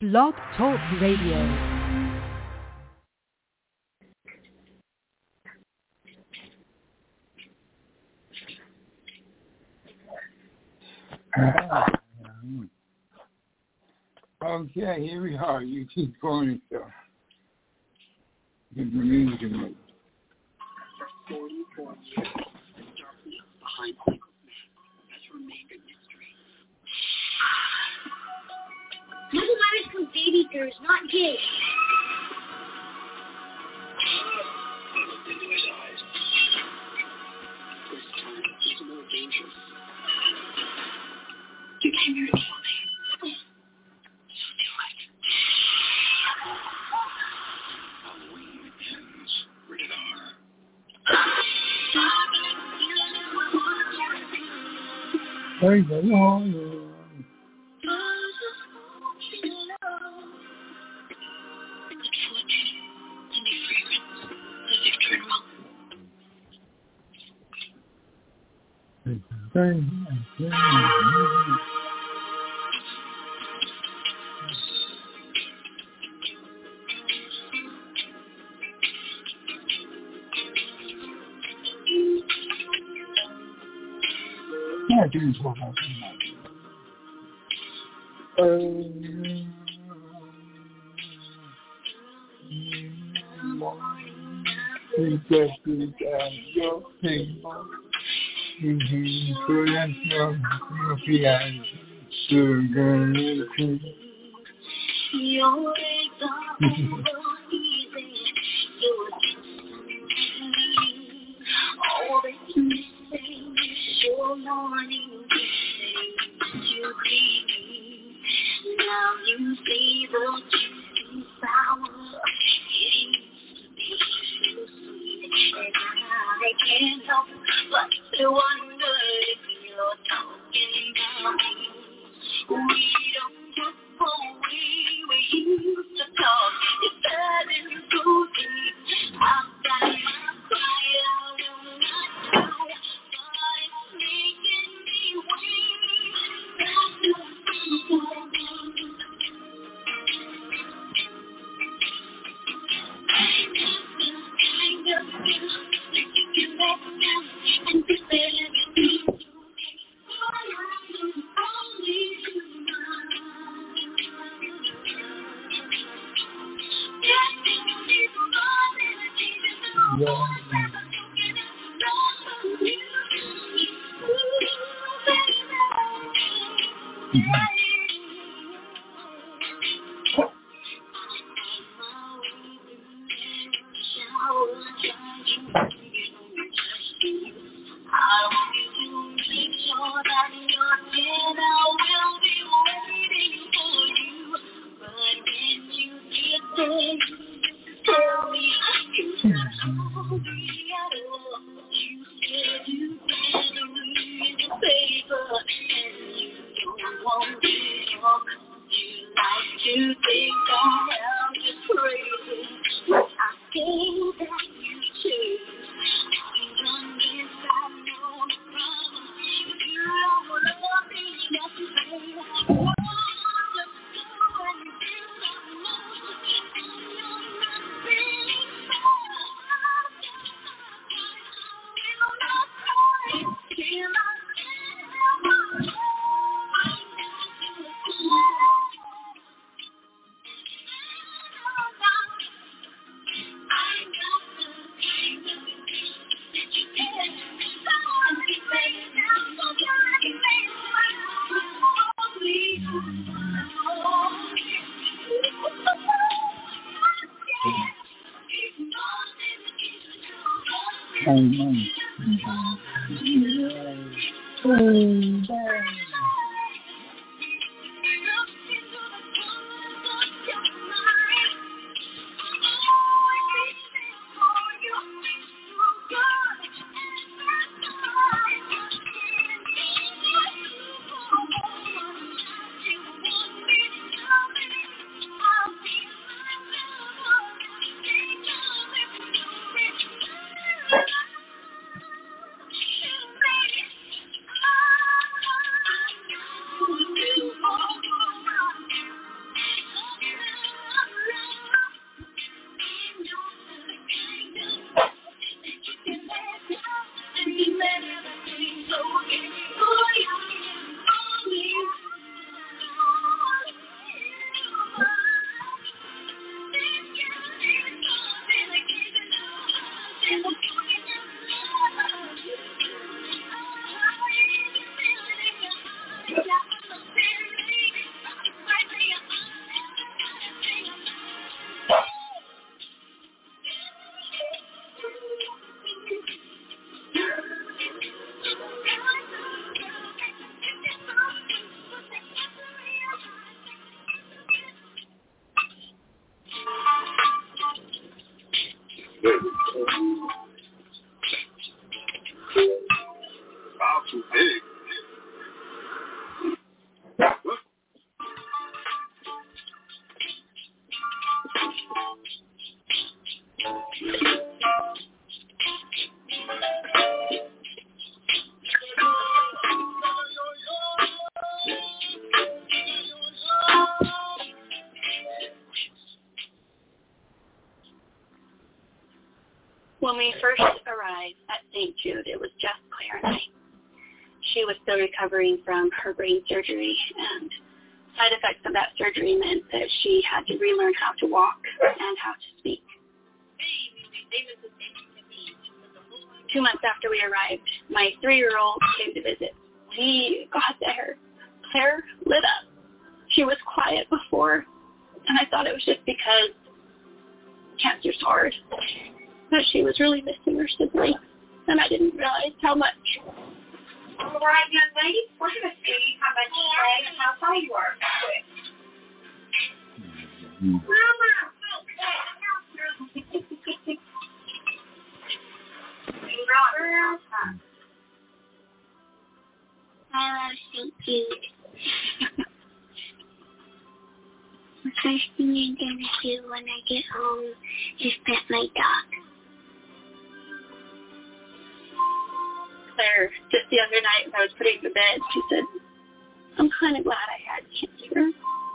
Blog Talk Radio. Okay, here we are. You keep going, so get the music in it. 44 years, the darkness behind Michael's name has remained a mystery. Michael Myers killed babysitters, not kids. I looked into his eyes. This time, he's more dangerous. You came here to kill me. Halloween ends. Rated R. Praise the Lord. Yeah, do this one more thing. We just look at your table. Now you see the juicy sour. And I can't help but to wonder if you're talking about me. We don't talk the way we used to talk. It's turning too deep. I've got my cry, I will not cry, but it's making me weak. Wow, too big. When we first arrived at St. Jude, it was just Claire and I. She was still recovering from her brain surgery, and side effects of that surgery meant that she had to relearn how to walk and how to speak. 2 months after we arrived, my 3-year-old came to visit. We got there. Claire lit up. She was quiet before, and I thought it was just because cancer's hard. But she was really missing her sibling, and I didn't realize how much. All right, young lady, we're going to see how much you play and how far you are. Mama! I love St. Jude. The first thing I'm going to do when I get home is pet my dog. Claire, just the other night when I was putting to bed, she said, I'm kind of glad I had cancer.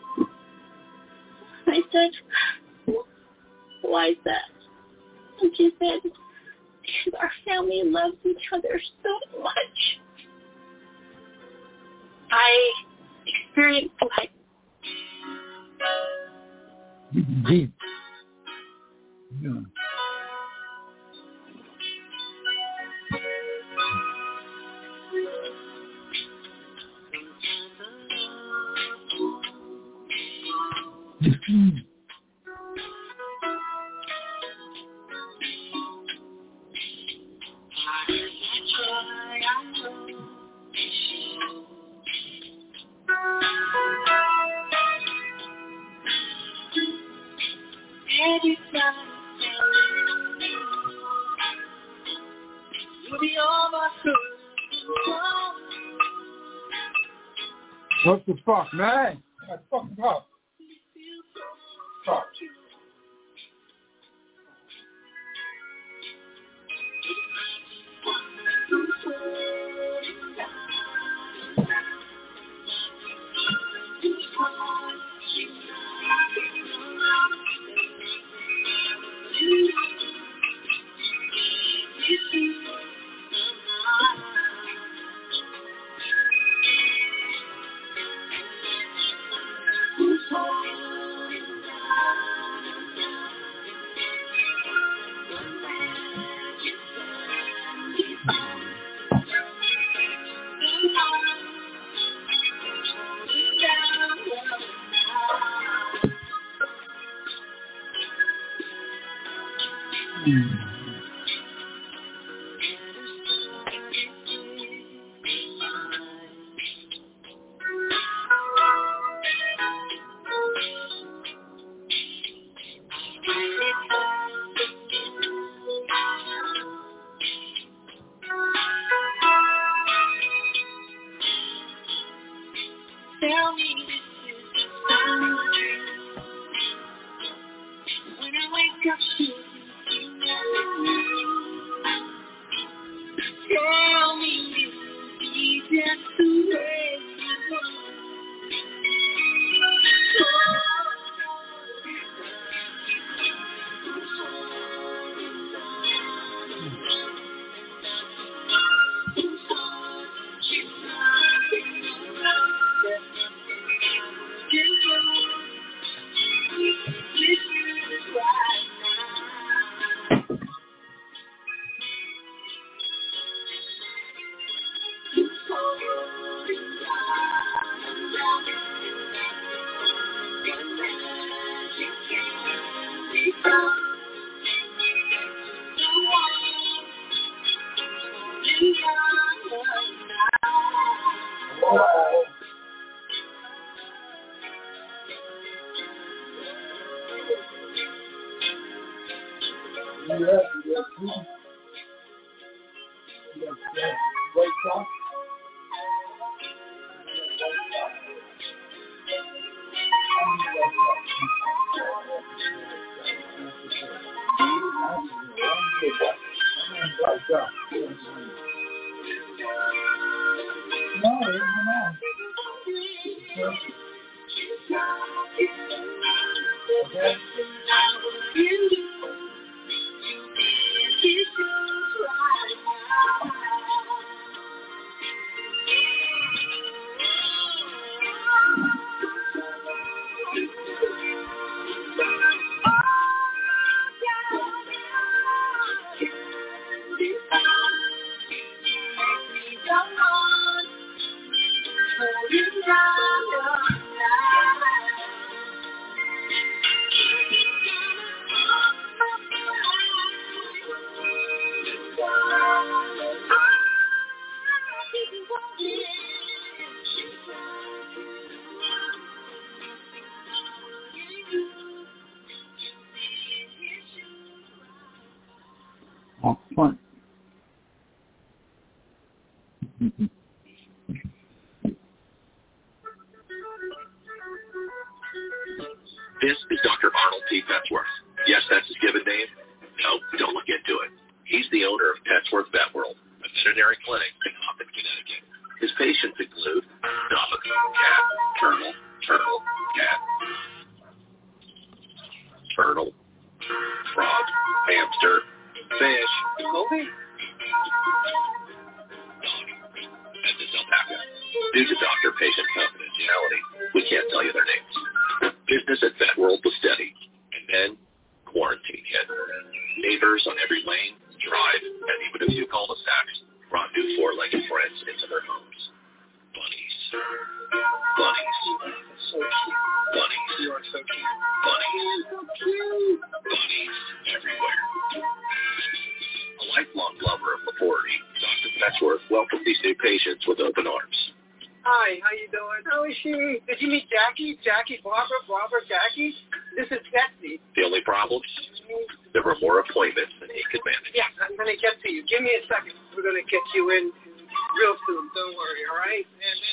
I said, why is that? And she said, because our family loves each other so much. I experienced life. Deep. Yeah. What the fuck, man? That's fucking tough. Tough. Tell me this is just a dream. When I wake up, you tell me this is just the way you go. White sauce. Fun. This is Dr. Arnold P. Petsworth. Yes, that's his given name. No, don't look into it. He's the owner of Petsworth Vet World, a veterinary clinic in Hoppin, Connecticut. His patients include dog, cat, turtle, cat, turtle, frog, hamster, fish, and this alpaca. Due to doctor-patient confidentiality, we can't tell you their names. Business at Vet World was steady, and then quarantine hit. Neighbors on every lane, drive, and even a few cul-de-sacs brought new four-legged friends into their homes. Bunnies. Bunnies. So cute. Bunnies. You are so cute. Bunnies. So cute. Bunnies everywhere. A lifelong lover of Laboratory, Dr. Petsworth welcomed these new patients with open arms. Hi, how you doing? How is she? Did you meet Jackie? Jackie, Barbara, Jackie? This is Betsy. The only problem? There were more appointments than he could manage. Yes, I'm going to get to you. Give me a second. We're going to get you in real soon. Don't worry, all right? And then...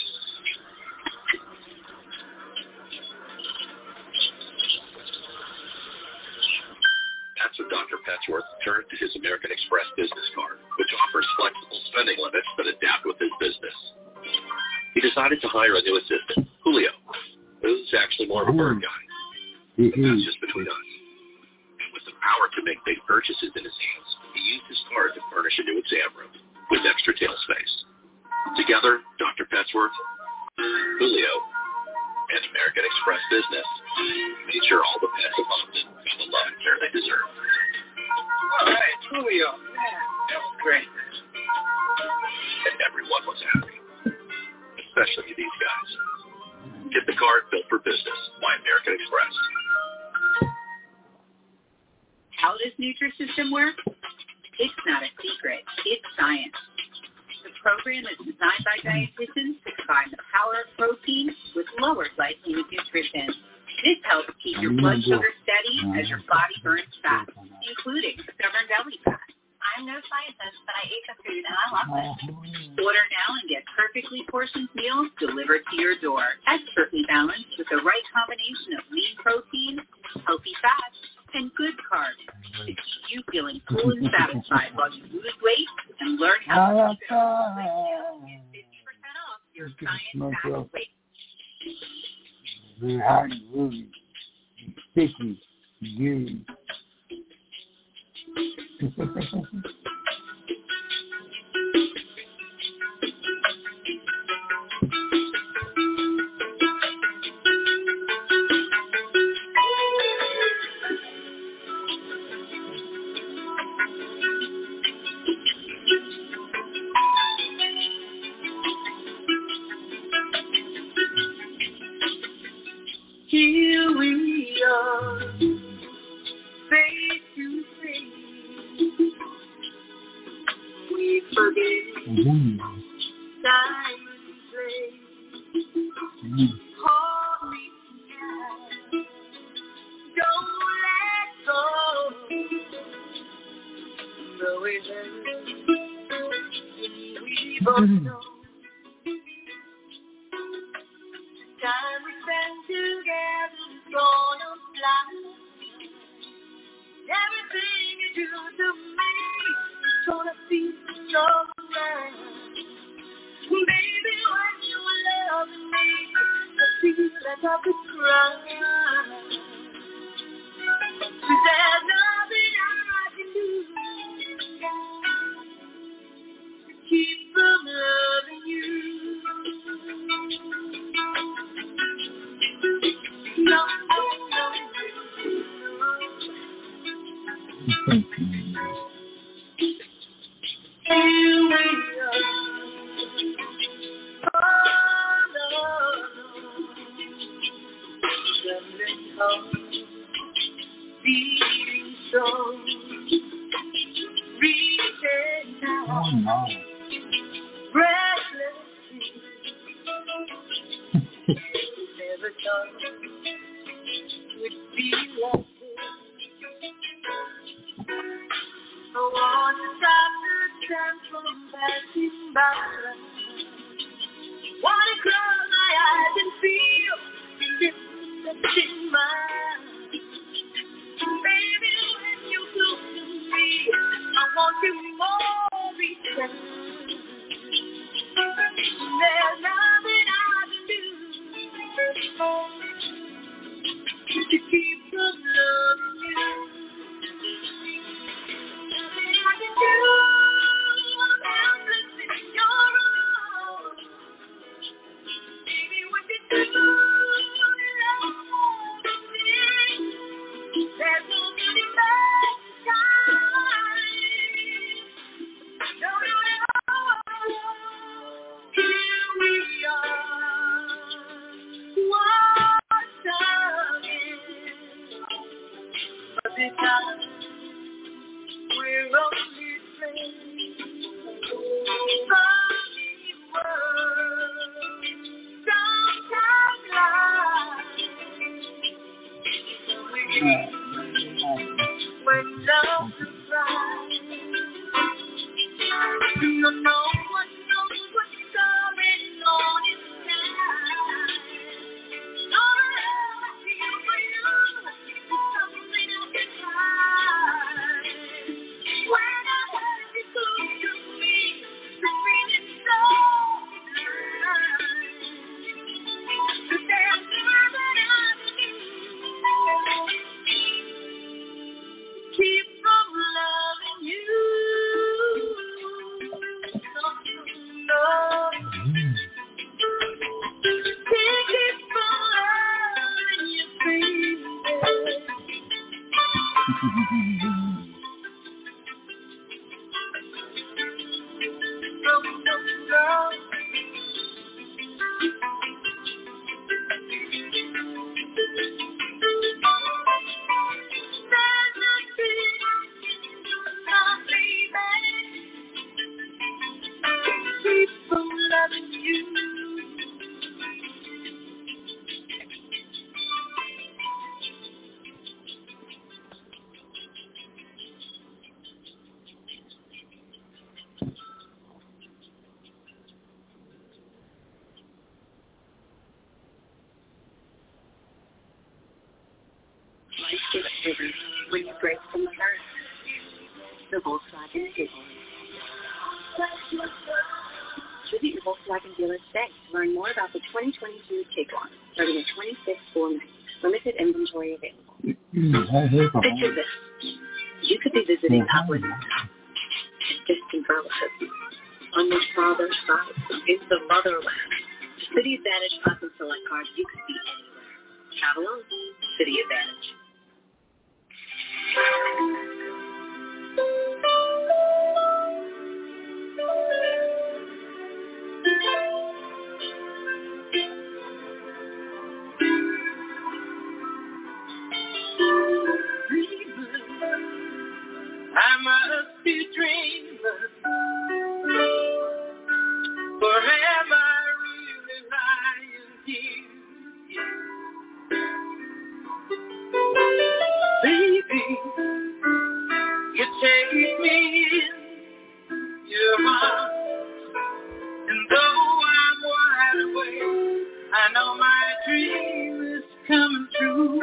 That's when Dr. Petsworth turned to his American Express business card, which offers flexible spending limits that adapt with his business. He decided to hire a new assistant, Julio, who's actually more of a bird guy. But that's just between us. And with the power to make big purchases in his hands, he used his card to furnish a new exam room with extra tail space. Together, Dr. Petsworth, Julio, and American Express Business made sure all the pets of London got the love and care they deserve. All right, Julio. Man, that was great. And everyone was happy, especially these guys. Get the card built for business by American Express. How does Nutrisystem work? It's not a secret. It's science. The program is designed by dietitians to combine the power of protein with lower glycemic nutrition. This helps keep your blood sugar steady as your body burns fat, including stubborn belly fat. I'm no scientist, but I ate the food and I love it. Order now and get perfectly portioned meals delivered to your door. Expertly balanced with the right combination of lean protein, healthy fats, and good carbs to keep you feeling full and satisfied while you lose weight and learn how to keep it. Get 50% off your science-backed weight. Really sticky, gooey. Here we are, face to face. We forget time and place. Hold me together. Don't let go. Time we spend together is gonna fly. Everything you do to me is gonna feel so right. Baby, when you love me, I feel like I could cry. There's nothing I can do to keep from loving you. No, never thought it would be like this. I want to stop the time from passing by. Want to close my eyes and feel the distance in mine. Baby, when you close to me, I want you more each time. There's nothing I can do to keep from loving you. Nothing I can do, I'm helpless in your arms. Baby, when you do love me, there's no getting back time. No, here we are, once again. But this time, we're only friends. Funny words, sometimes lies. When love surprise, no one knows what's going on inside. All the love I feel for you is something I can hide. When I have you close to me, the feeling so blind. But there's nothing I can do. Keep from loving you. No. Keep from loving you, baby. No. There's nothing I can do now, baby. Keep from loving you. Life gets bigger when you break from the earth. The Volkswagen Tiguan. Visit your Volkswagen dealer today to learn more about the 2022 Tiguan, starting at $26,490. Limited inventory available. Picture this. You could be visiting Upland, distant relatives. On your father's side is the motherland. City Advantage Plus and Select Cars, you could be anywhere. Travel on City Advantage. I must be dreaming. Forever really lying here. Baby, you take me in your arms. know my dream is coming true.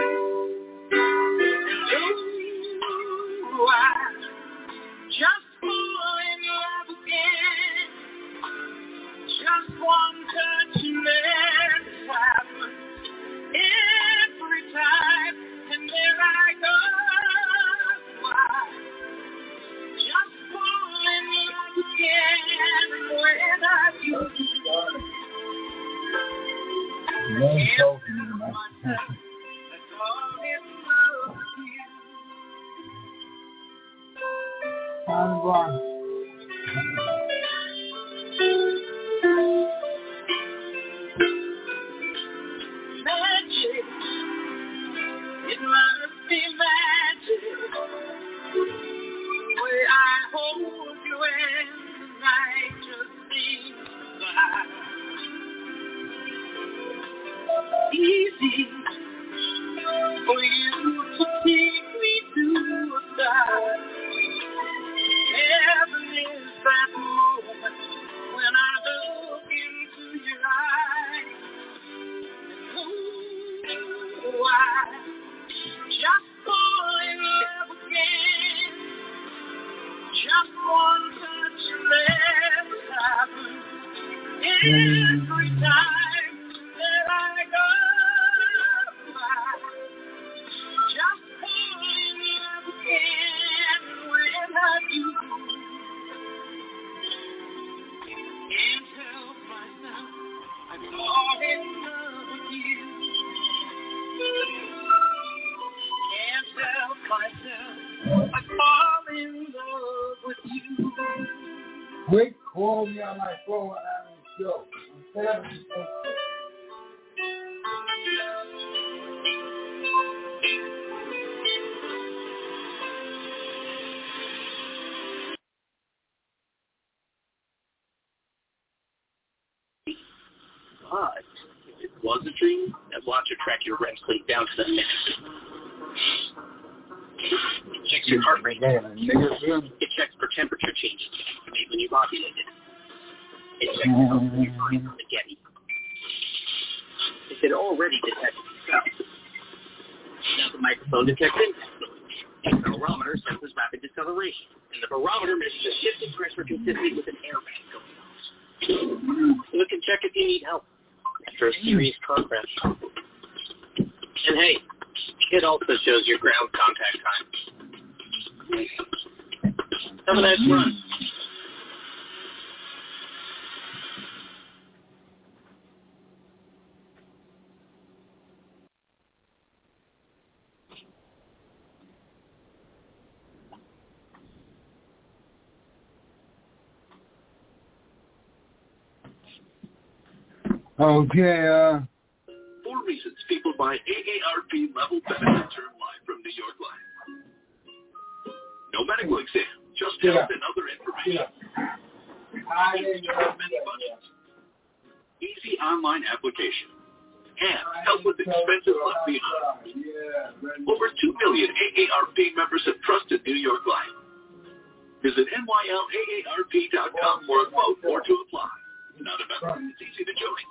Oh, I just fall in love again. Just one touch and then it happens every time, and there I go. I just fall in love again when I do. Magic, it must be magic. The way I hold you in the night just seems fine. Easy for you to take me to a side. Heaven is that moment when I look into your eyes. Oh, I just fall in love again. Just one touch and it happens every time that I go. I just fall in love again when I do. Can't help myself, I fall in love with you. Can't help myself, I fall in love with you. Quick, call me on my phone when I'm in the show. But if it was a dream, that watch would track your REM sleep down to the minute. It checks your heart rate. It checks for temperature changes made when you ovulated. It checks your body spaghetti. It had already detected itself. Now the microphone detects impact. The accelerometer senses rapid deceleration, and the barometer measures a shift in pressure consistent with an airbag going off. It can check if you need help after a serious car crash. And hey, it also shows your ground contact time. Have a nice run. Okay, 4 reasons people buy AARP level benefit term life from New York Life. No medical exam, just health and other information. Easy online application. And help with expenses left behind. Over 2 million AARP members have trusted New York Life. Visit NYLAARP.com for a quote or to apply. Not a member, it's easy to join.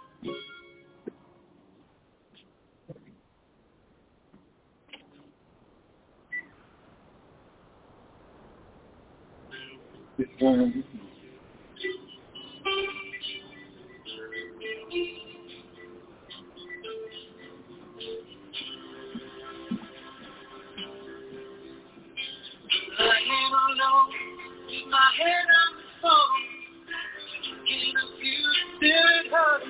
My head on the phone, getting a few spirit hugs.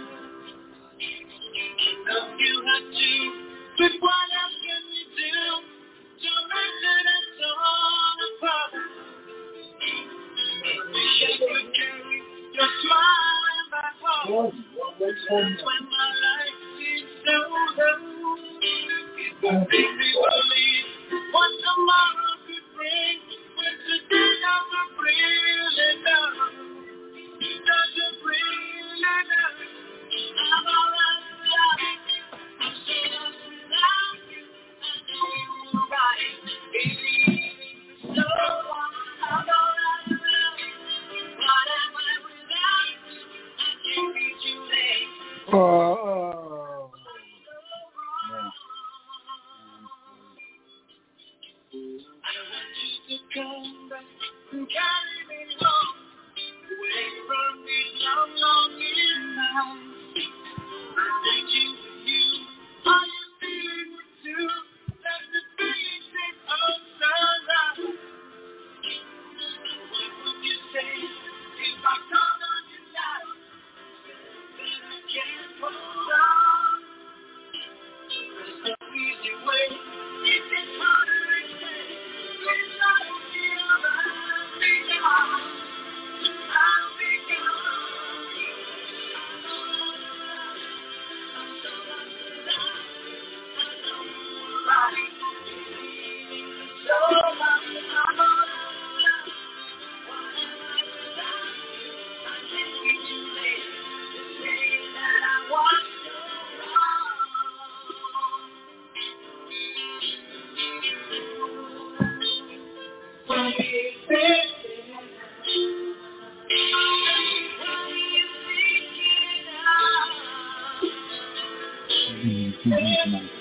Love you had to, but what else can we do? Don't mention it's all apart. Wish I could carry your smile in my heart. When my life seems so low, it won't make me believe what tomorrow could bring. When today I'm really done, doesn't really matter. I'm all out of love. I'm still lost without you. I know you're right, baby. So I'm all out of love. What am I without you? I can't reach you late.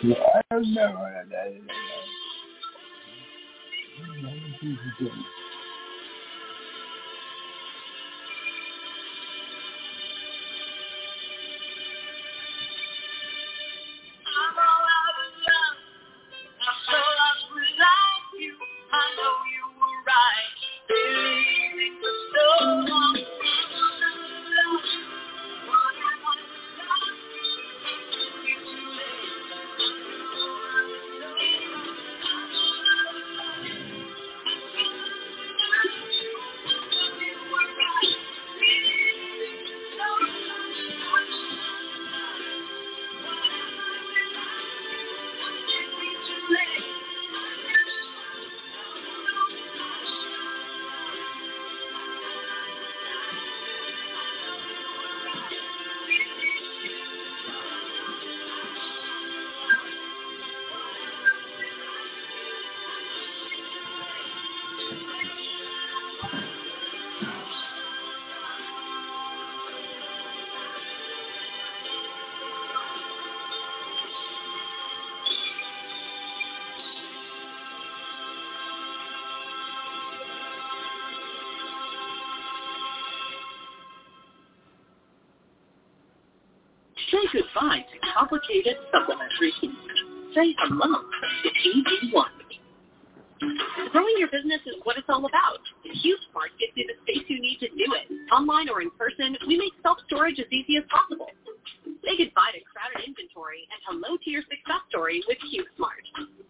Yeah, I don't know what that is. I know you were right. So long. Say goodbye to complicated supplementary fees. Say hello to TV1. Growing your business is what it's all about. CubeSmart gives you the space you need to do it. Online or in person, we make self-storage as easy as possible. Say goodbye to crowded inventory and hello to your success story with CubeSmart.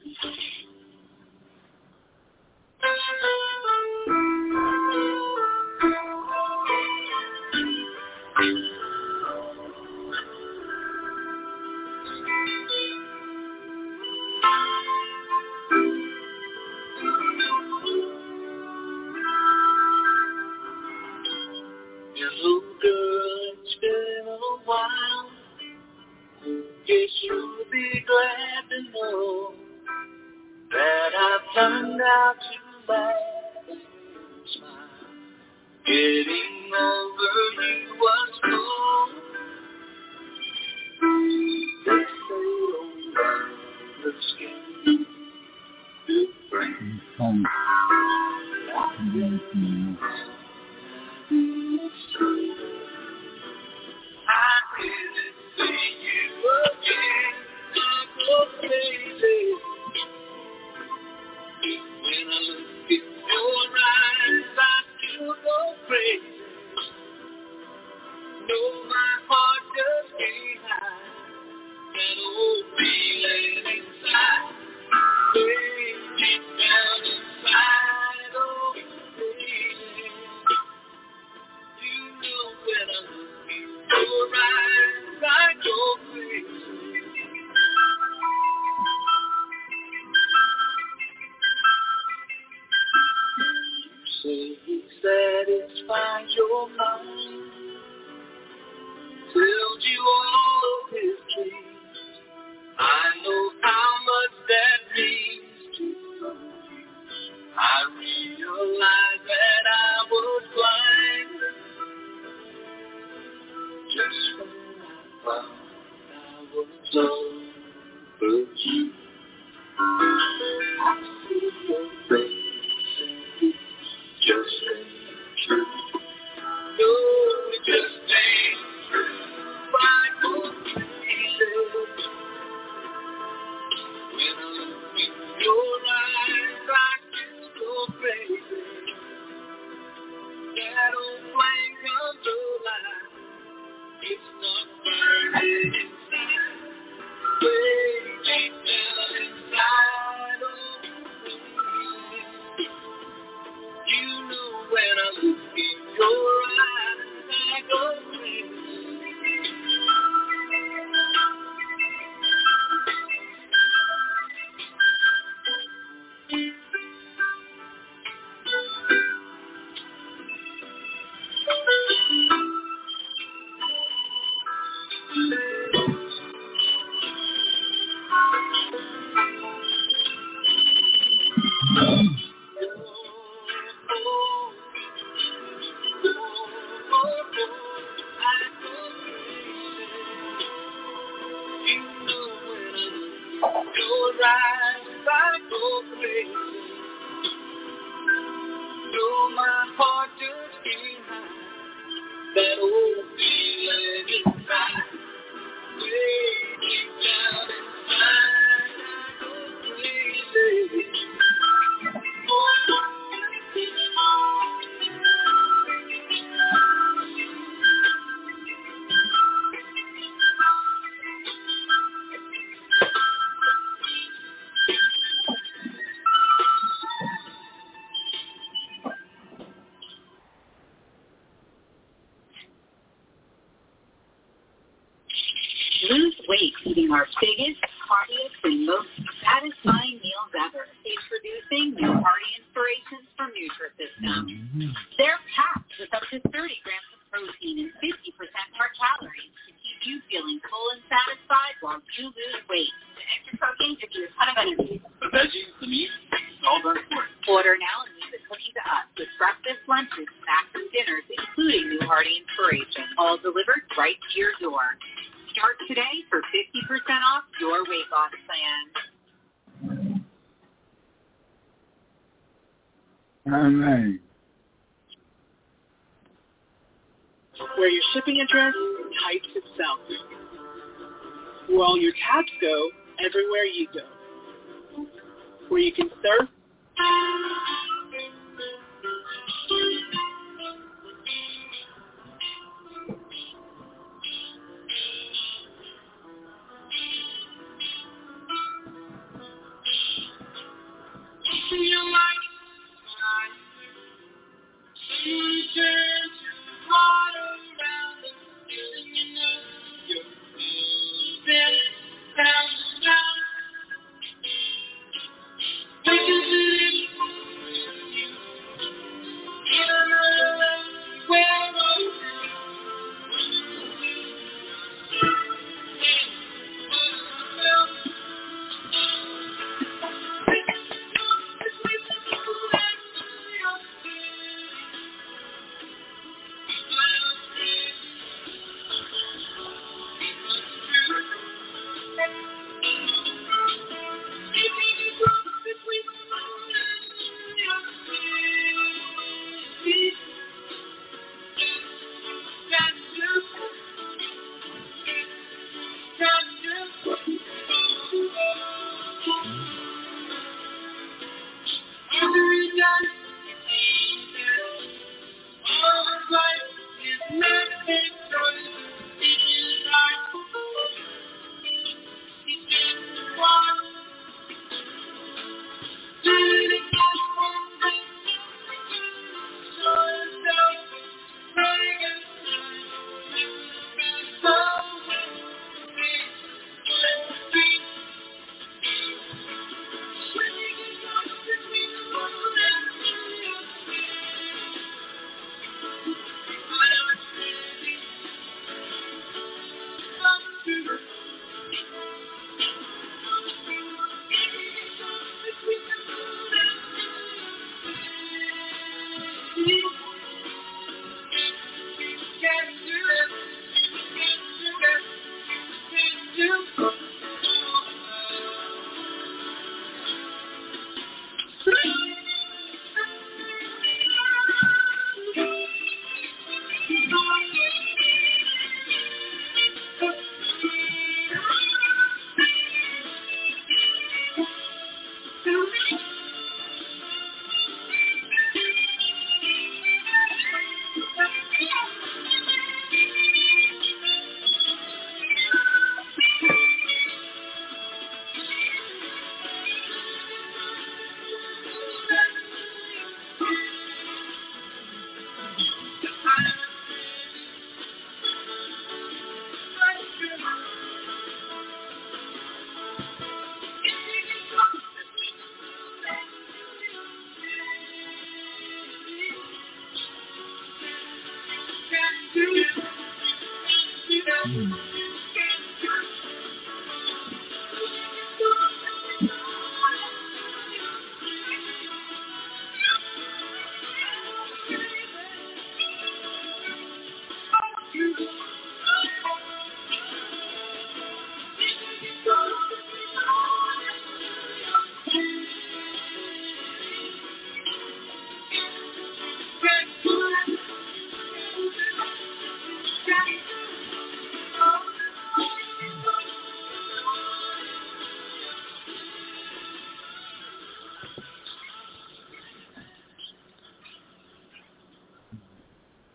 It's been a while. Guess you'll be glad to know that I've turned out to laugh and smile. Getting over you was cool. They say the skin to bring. I didn't see you again. I go crazy when I look in your eyes. I still go crazy. No, my heart just can't hide that old feeling inside. Way deep down inside, oh baby. You know when I look in your eyes, I go crazy. You say he satisfies your mind, tells you all of his dreams. I know how much that means to you. I realized that I was blind just when I found I was over you. I see your face and it just ain't true. No, it just ain't true. I go crazy when I look in your eyes. I just go crazy. That old flame comes alive. It's not burning inside. Way deep down inside. Oh, you know when I look in your eyes, I go crazy. behind that old feeling inside. Way deep down inside, I go crazy. Lose weight eating our biggest, heartiest, and most satisfying meals ever. Introducing new Hearty Inspirations from Nutrisystem. They're packed with up to 30 grams of protein and 50% more calories to keep you feeling full and satisfied while you lose weight. The extra protein gives you a ton of energy. The veggies, the meat, it's all done for you. Order now and leave it cooking to us with breakfast, lunches, snacks, and dinners, including new Hearty Inspirations, all delivered right to your door. Start today for 50% off your weight loss plan. Amen. Where your shipping address types itself. Where all your tabs go, everywhere you go. Where you can surf.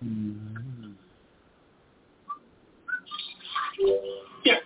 Yeah.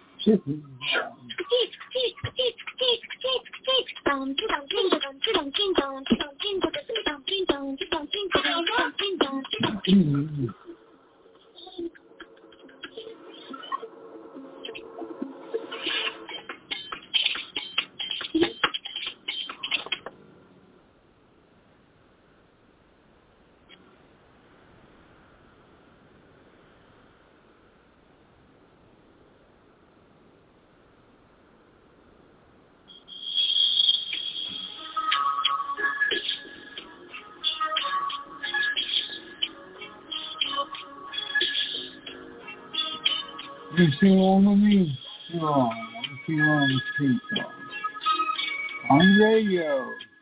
You see one of me? Oh, you see one of the people. On radio.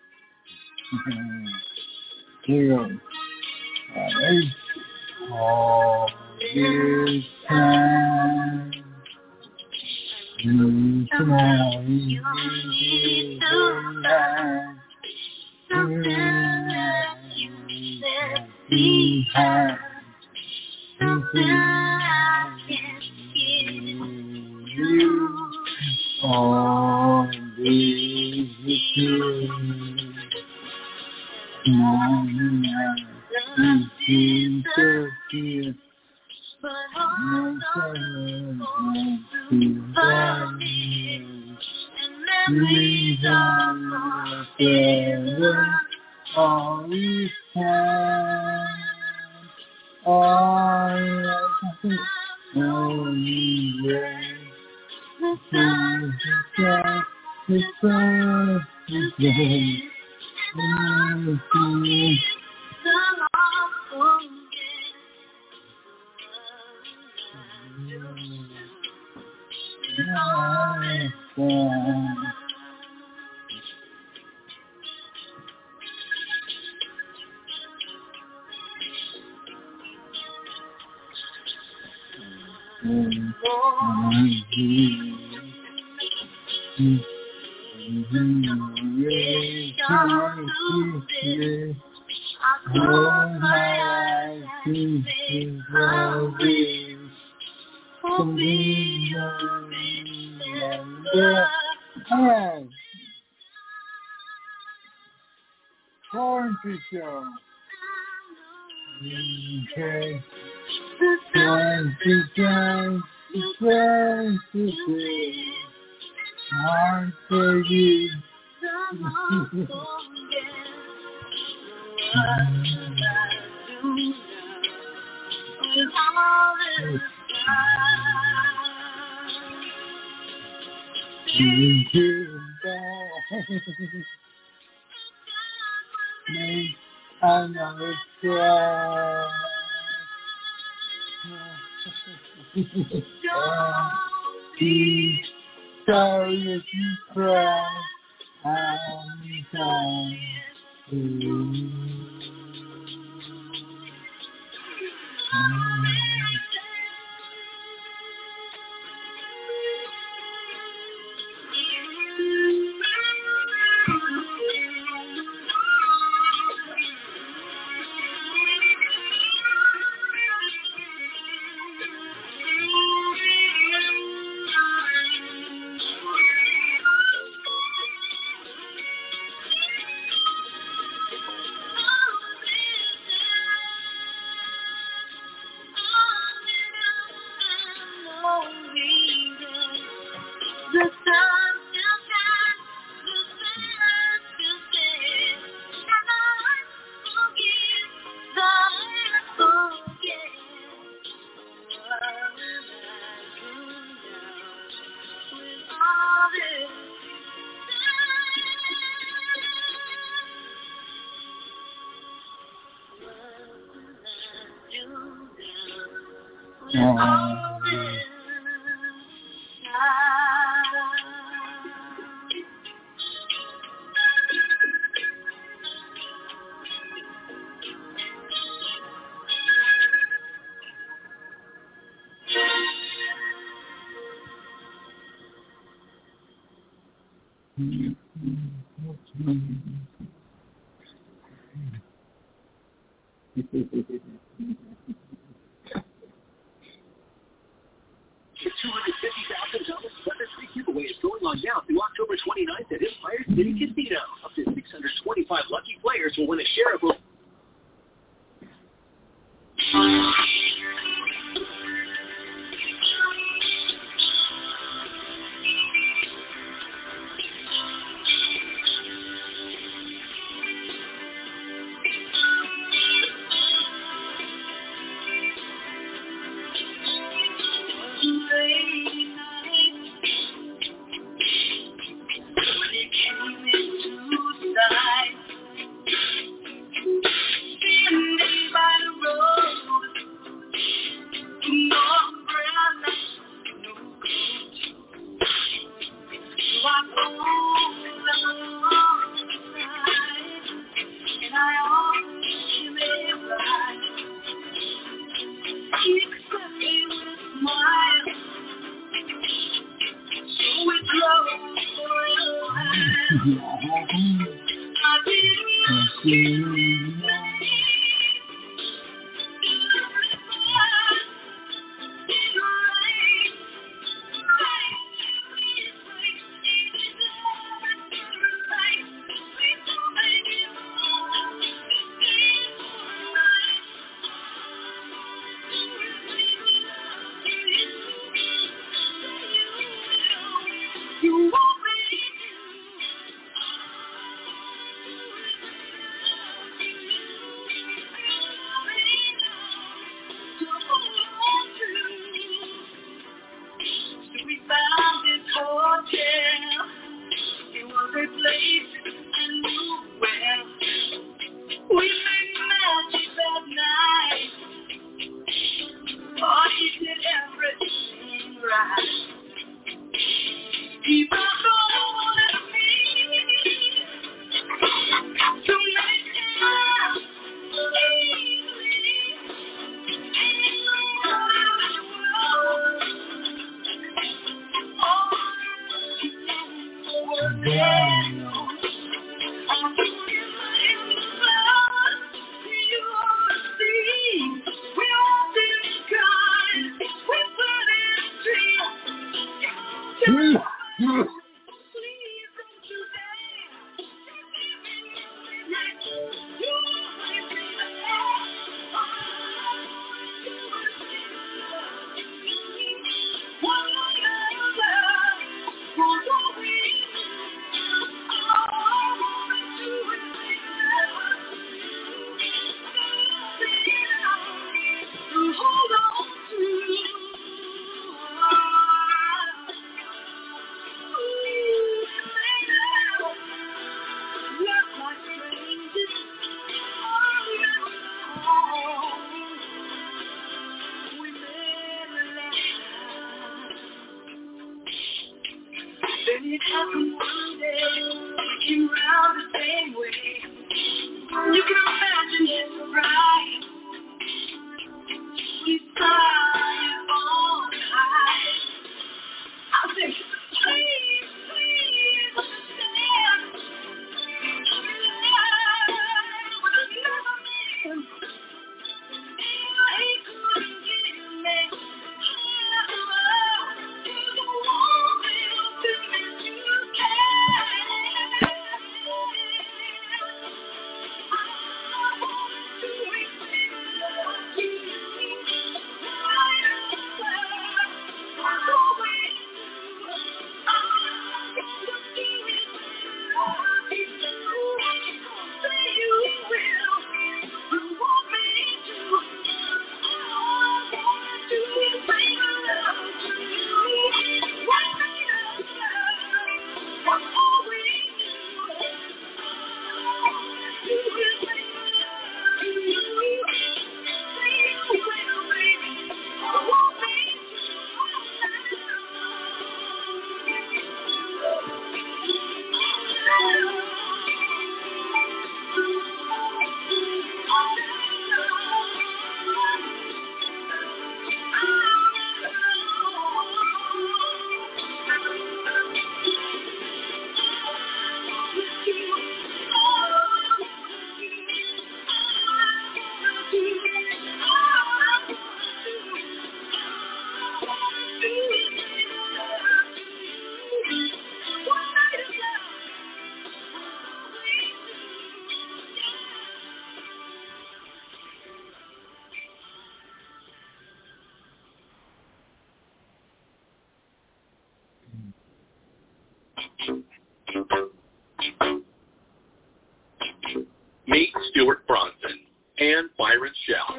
Here. Hey. All this time. You smile. You need to lie. Behind. Something I can't give you. All these years, my life disappears, but all those and memories are forever. All this time. The sun Show. Okay. Hard for you. Another try. Don't be sorry if you cry. I'm sorry. $250,000 Weather-Free giveaway is going on now through October 29th at Empire City Casino. Up to 625 lucky players will win a share of... Meet Stuart Bronson and Byron Shell.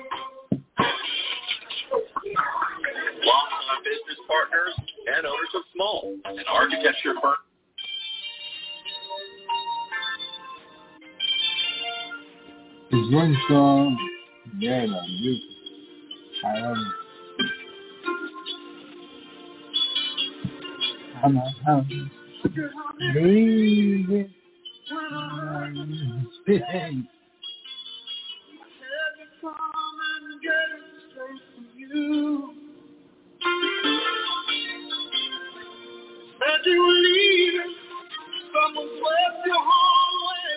Longtime business partners and owners of Small, an architecture firm. There's one song there that I love it. Baby, that you were leaving, someone swept your hallway.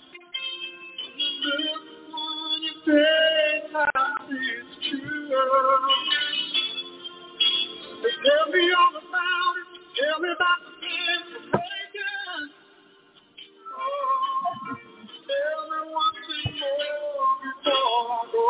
And when you say how it's true, they tell me all about it, tell me about the transformation. Oh, tell me one thing more before I go.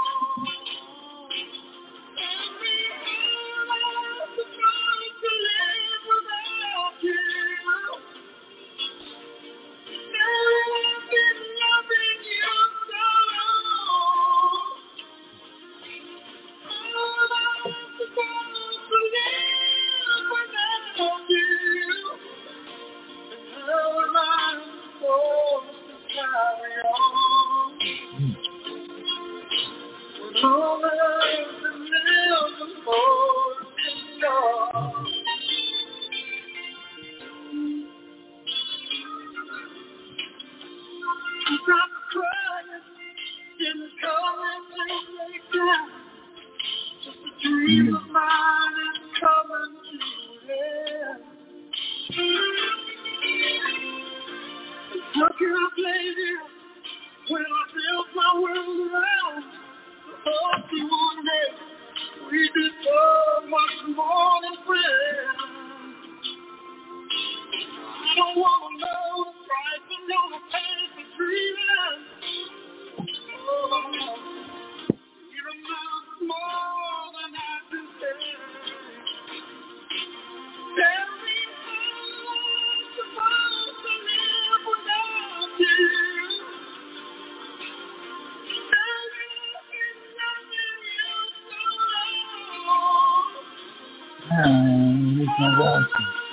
It's my voice.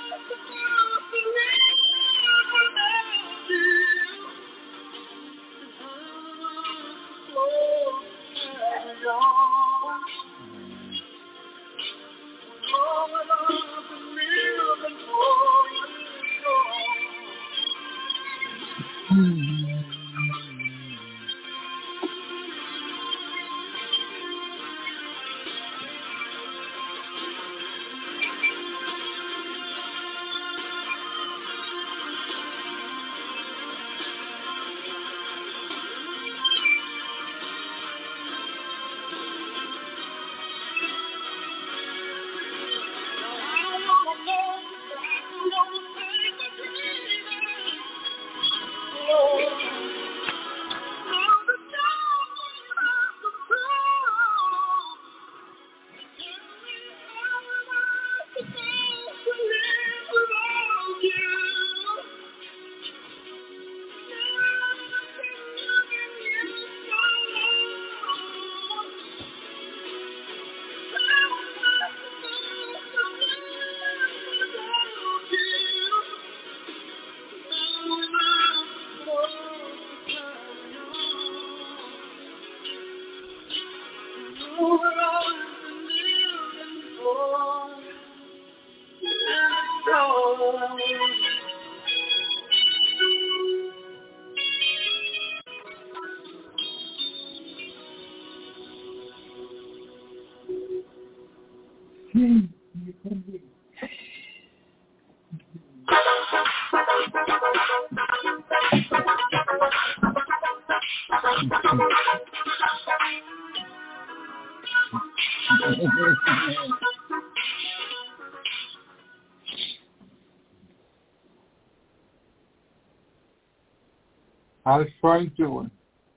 How's Frank doing?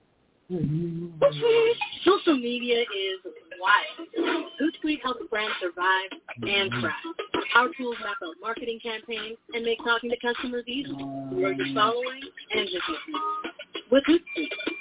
Social media is wild. Hootsuite helps brands survive and thrive. Our tools map out marketing campaigns and make talking to customers easy. Grow your following and business. With Hootsuite,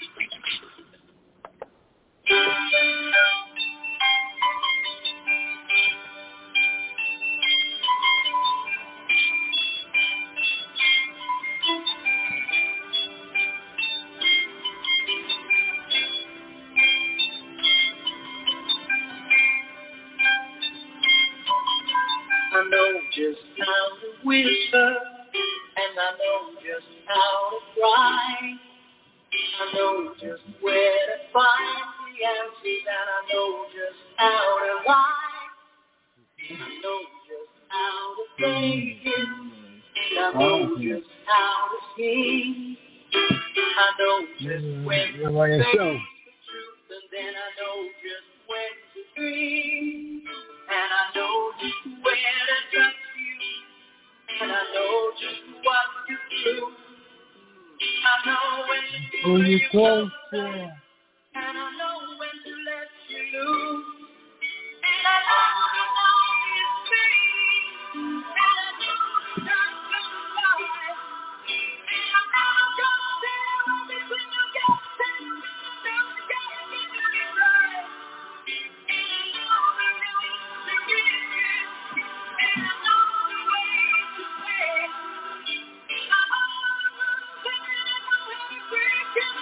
whisper, and I know just how to cry. I know just where to find the answers, and I know just how to lie. I know just how to fake it, and I know just how to see. I know just when to face the truth, and then I know just when to dream. And I know just where to touch you, and I know just what to do. I know when to do you close, and I know when to let you loose. And I know it's free, and I know not to lie. And I know just there when you get there, don't get it right. And I know the rules to give you, and I know the way to play. I know the rules and I know how to break it.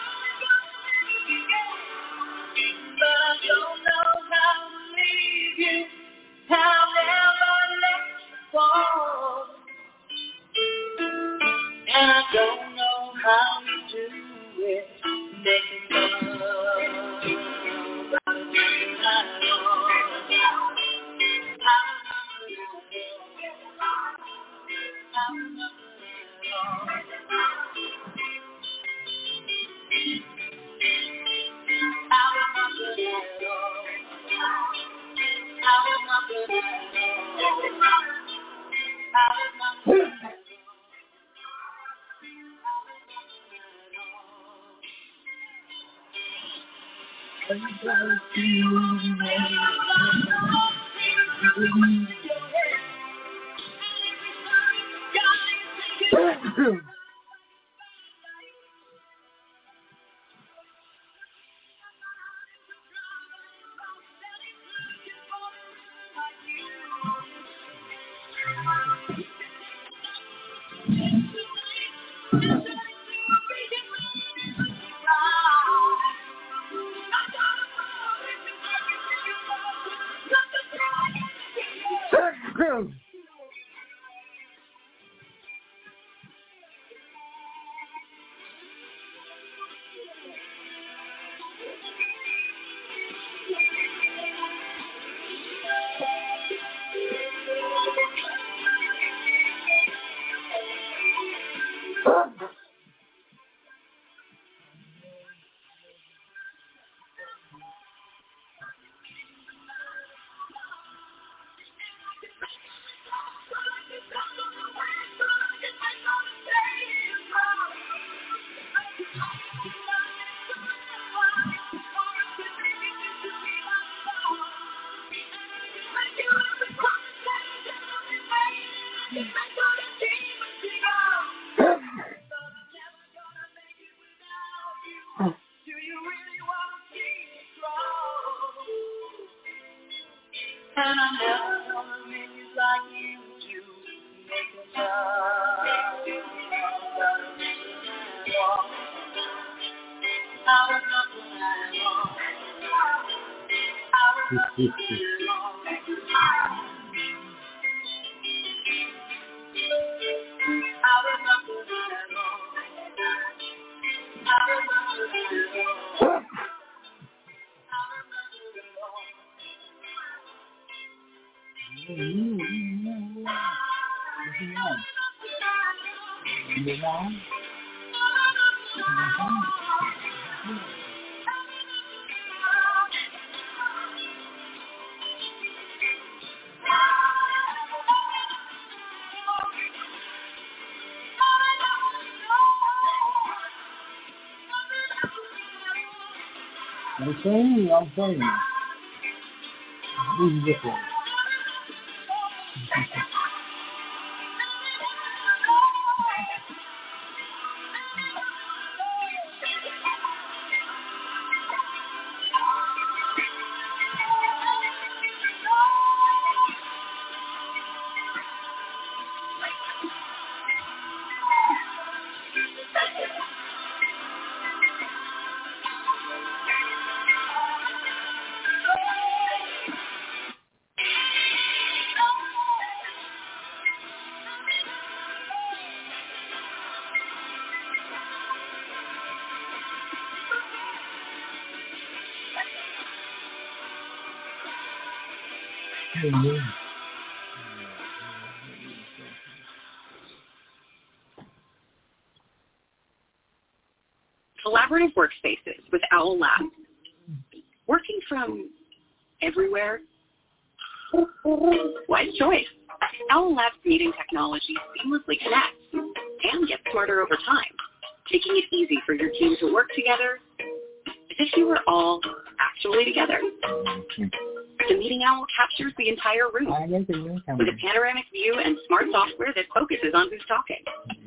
But I don't know how to leave you. I'll never let you fall. And I don't know how to do it. Making love out of my arms. And I'm never gonna make it like you do. Make a love. I was nothing at all. I was nothing at all. I was nothing at all. I was nothing at all. I'm saying. This is different. Collaborative workspaces with Owl Labs. Working from everywhere? Wise choice. Owl Labs meeting technology seamlessly connects and gets smarter over time, making it easy for your team to work together as if you were all actually together. The Meeting Owl captures the entire room with a panoramic view and smart software that focuses on who's talking.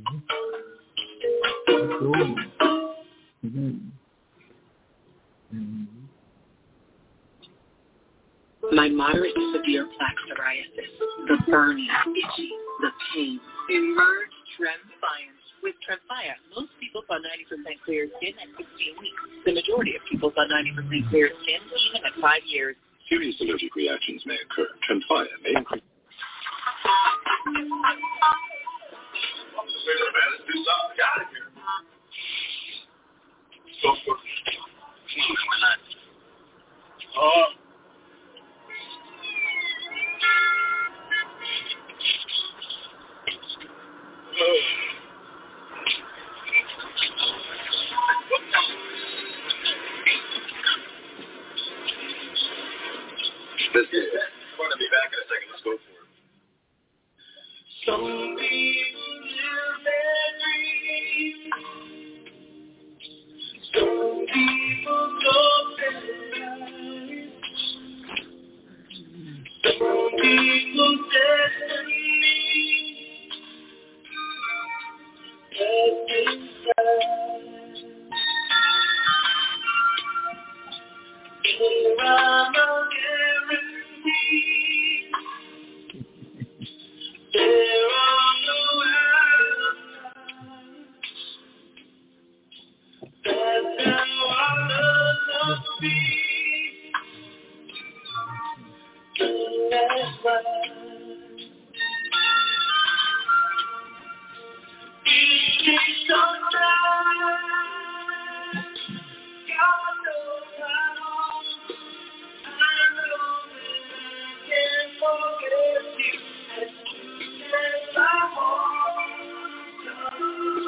My moderate to severe plaque psoriasis, the burning, itchy, the pain. Emerge Tremfyant. With Tremfya, most people saw 90% clear skin at 16 weeks. The majority of people saw 90% clear skin even at 5 years. Serious allergic reactions may occur. Tremfya may increase. This is it. I'm going to be back in a second. Let's go for it. Some people live their dreams. Some people don't live. Some people destiny. That's inside. Here I'm a guarantee. There are no outliers. That's how our love must be. That's right. Each day sunrise, God knows how. I know that I can't forget you. As I hold on.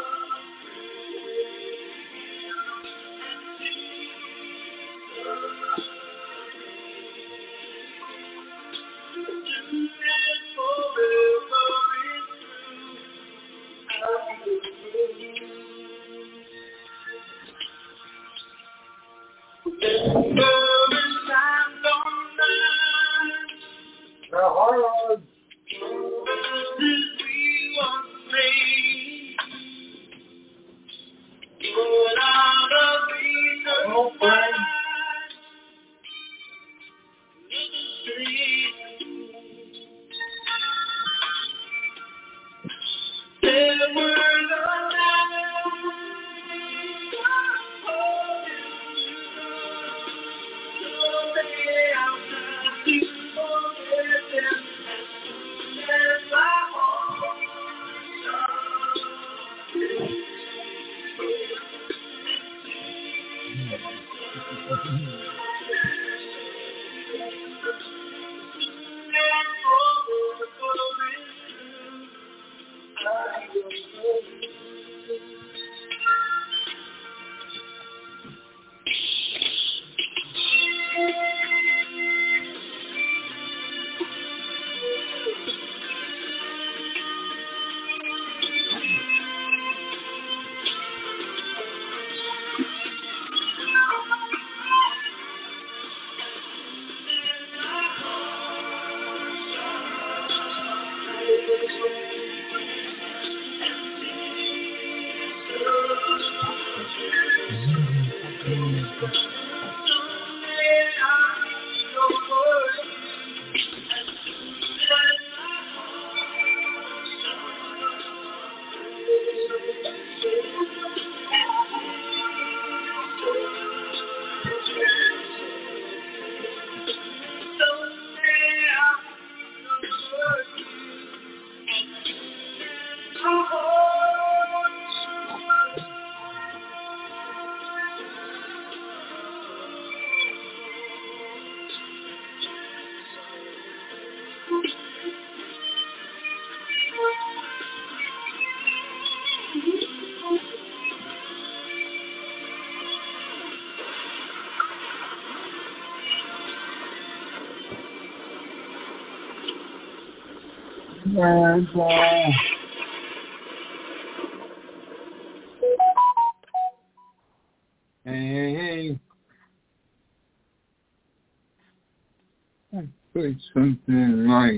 Hey. I put something like,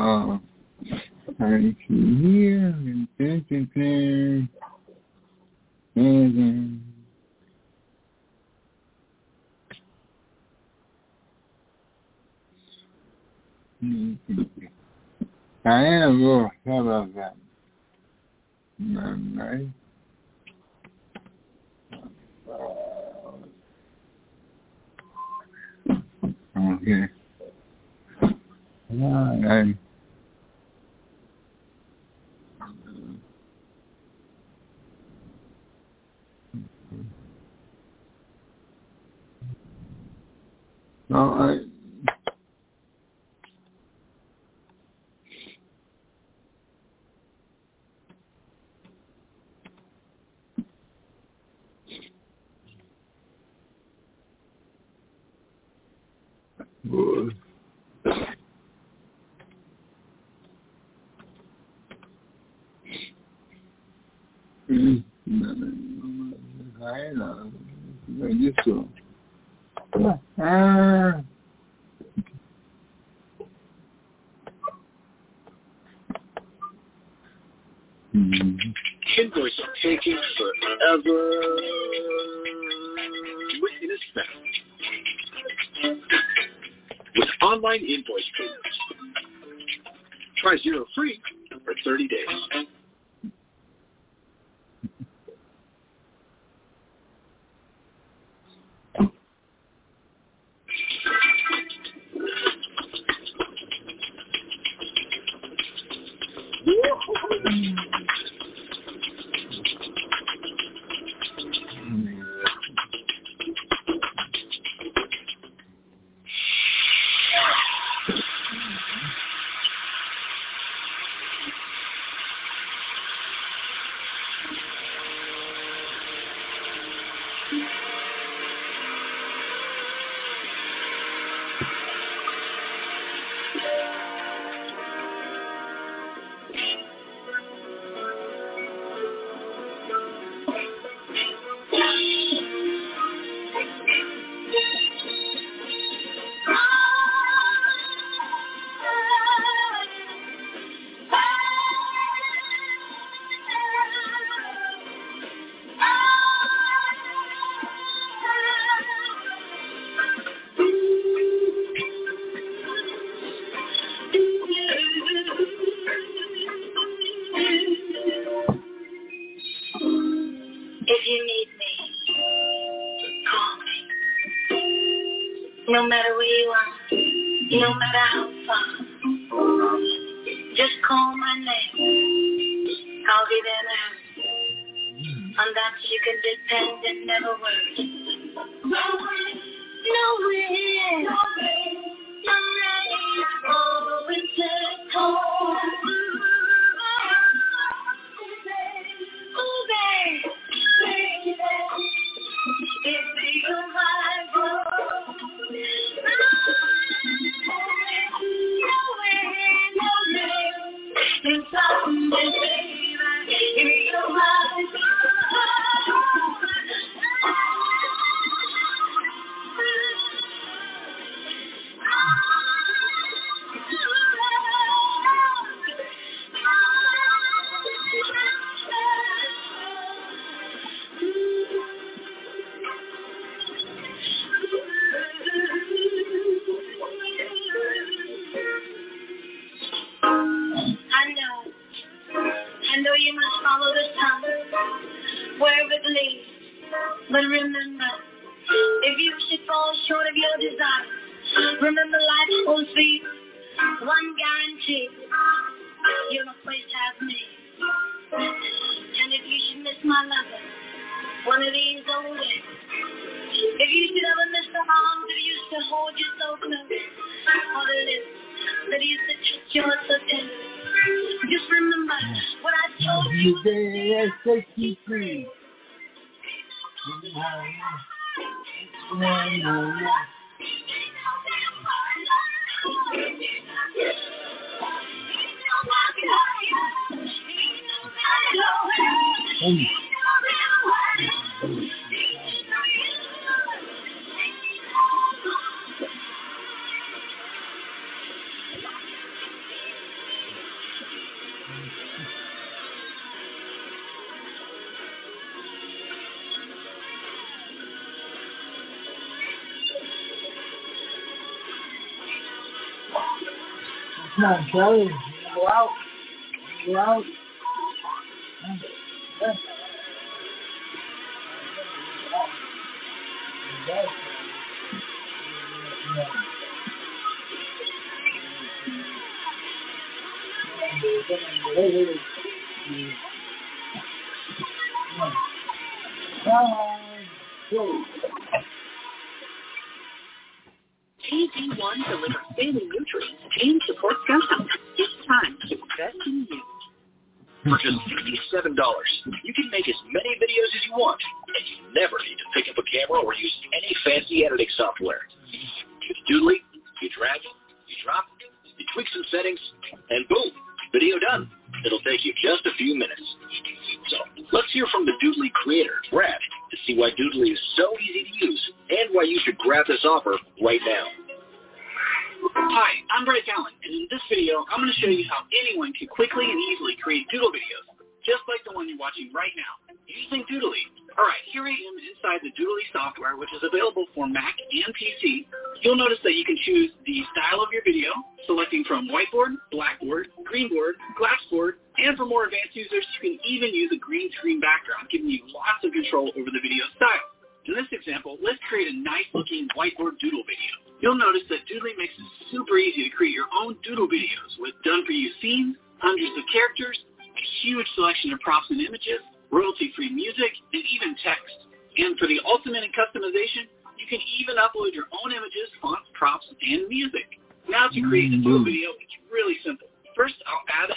I can hear and I am a little hell of that. Right? Okay. Alright. Alright. Good. Invoice taking forever. Within a snap. With online invoice payments. Try Zero free for 30 days. If you need me, call me. No matter where you are, no matter how far, just call my name. I'll be there now. On that you can depend and never worry. No rain, oh, winter cold. I know you must follow the sun, wherever it leads. But remember, if you should fall short of your desire, remember life holds for you one guarantee. You'll always have me. And if you should miss my lover, one of these old days, if you should ever miss the arms that used to hold you so close, or the lips that used to touch yours so tender, just remember what I told you. There, set you free. Come on, Charlie. Go out. Go out. Yeah. AG1 delivers daily nutrients and supports gut health. It's time to invest in you. For just $57, you can make as many videos as you want, and you never need to pick up a camera or use any fancy editing software. You Doodly, you drag it, you drop it, you tweak some settings, and boom, video done. It'll take you just a few minutes. So let's hear from the Doodly creator, Brad, to see why Doodly is so easy to use and why you should grab this offer right now. Hi, I'm Brad Allen, and in this video, I'm going to show you how anyone can quickly and easily create doodle videos, just like the one you're watching right now, using Doodly. Alright, here I am inside the Doodly software, which is available for Mac and PC. You'll notice that you can choose the style of your video, selecting from whiteboard, blackboard, greenboard, glassboard, and for more advanced users, you can even use a green screen background, giving you lots of control over the video style. In this example, let's create a nice-looking whiteboard doodle video. You'll notice that Doodly makes it super easy to create your own doodle videos with done-for-you scenes, hundreds of characters, a huge selection of props and images, royalty-free music, and even text. And for the ultimate in customization, you can even upload your own images, fonts, props, and music. Now to create a doodle video, it's really simple. First, I'll add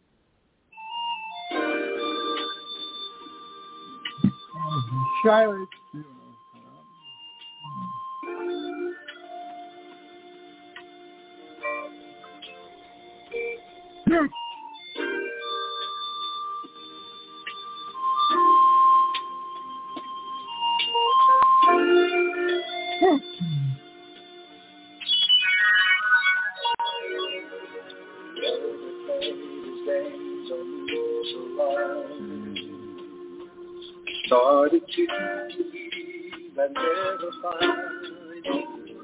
Charlotte. Started to believe I'd never find you.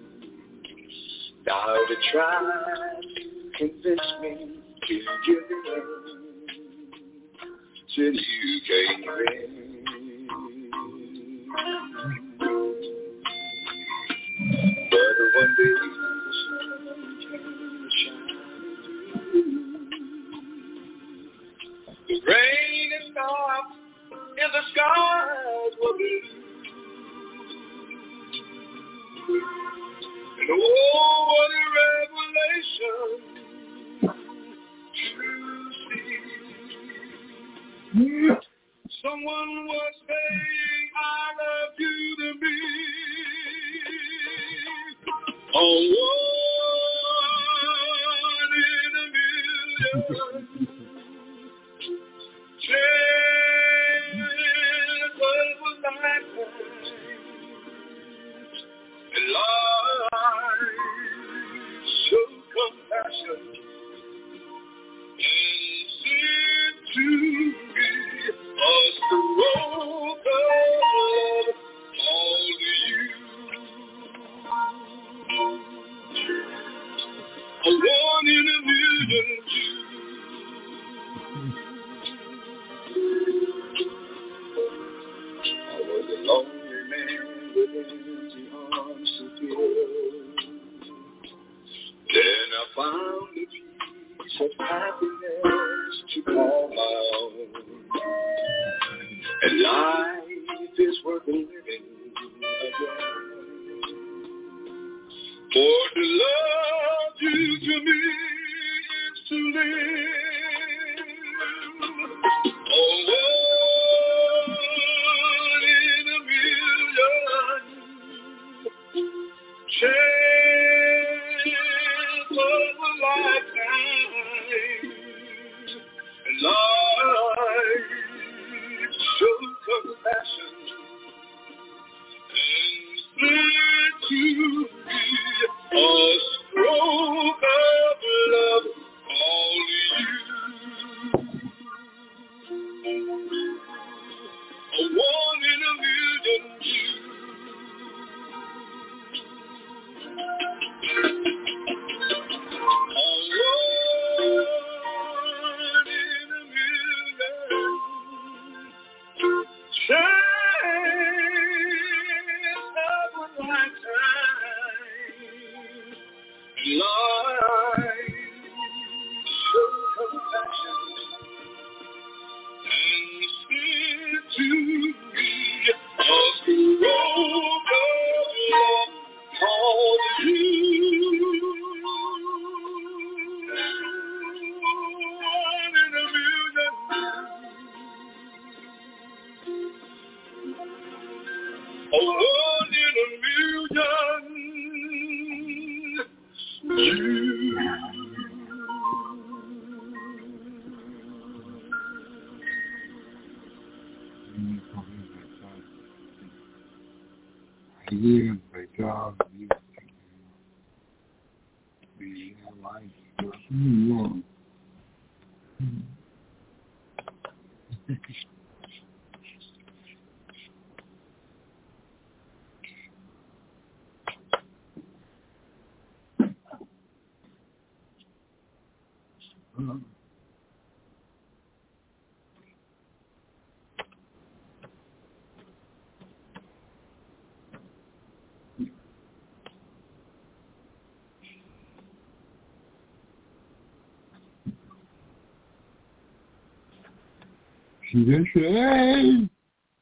Now to try to convince me to give in till you came in. But one day the sun came shining through. The rain is stopped and the skies were blue. And oh, what a revelation to see. Someone was saying, I love you to me. Oh, one in a million. Show compassion and send to me us the road of only you. A one in a million I was a lonely man with empty arms to fill. Then I found a piece of happiness to call my own. And life is worth living again. For to love you to me is to live. Oh, one in a million. Chance of a lifetime. And life to me a stroke of love, only you. A one in a million views. Hey!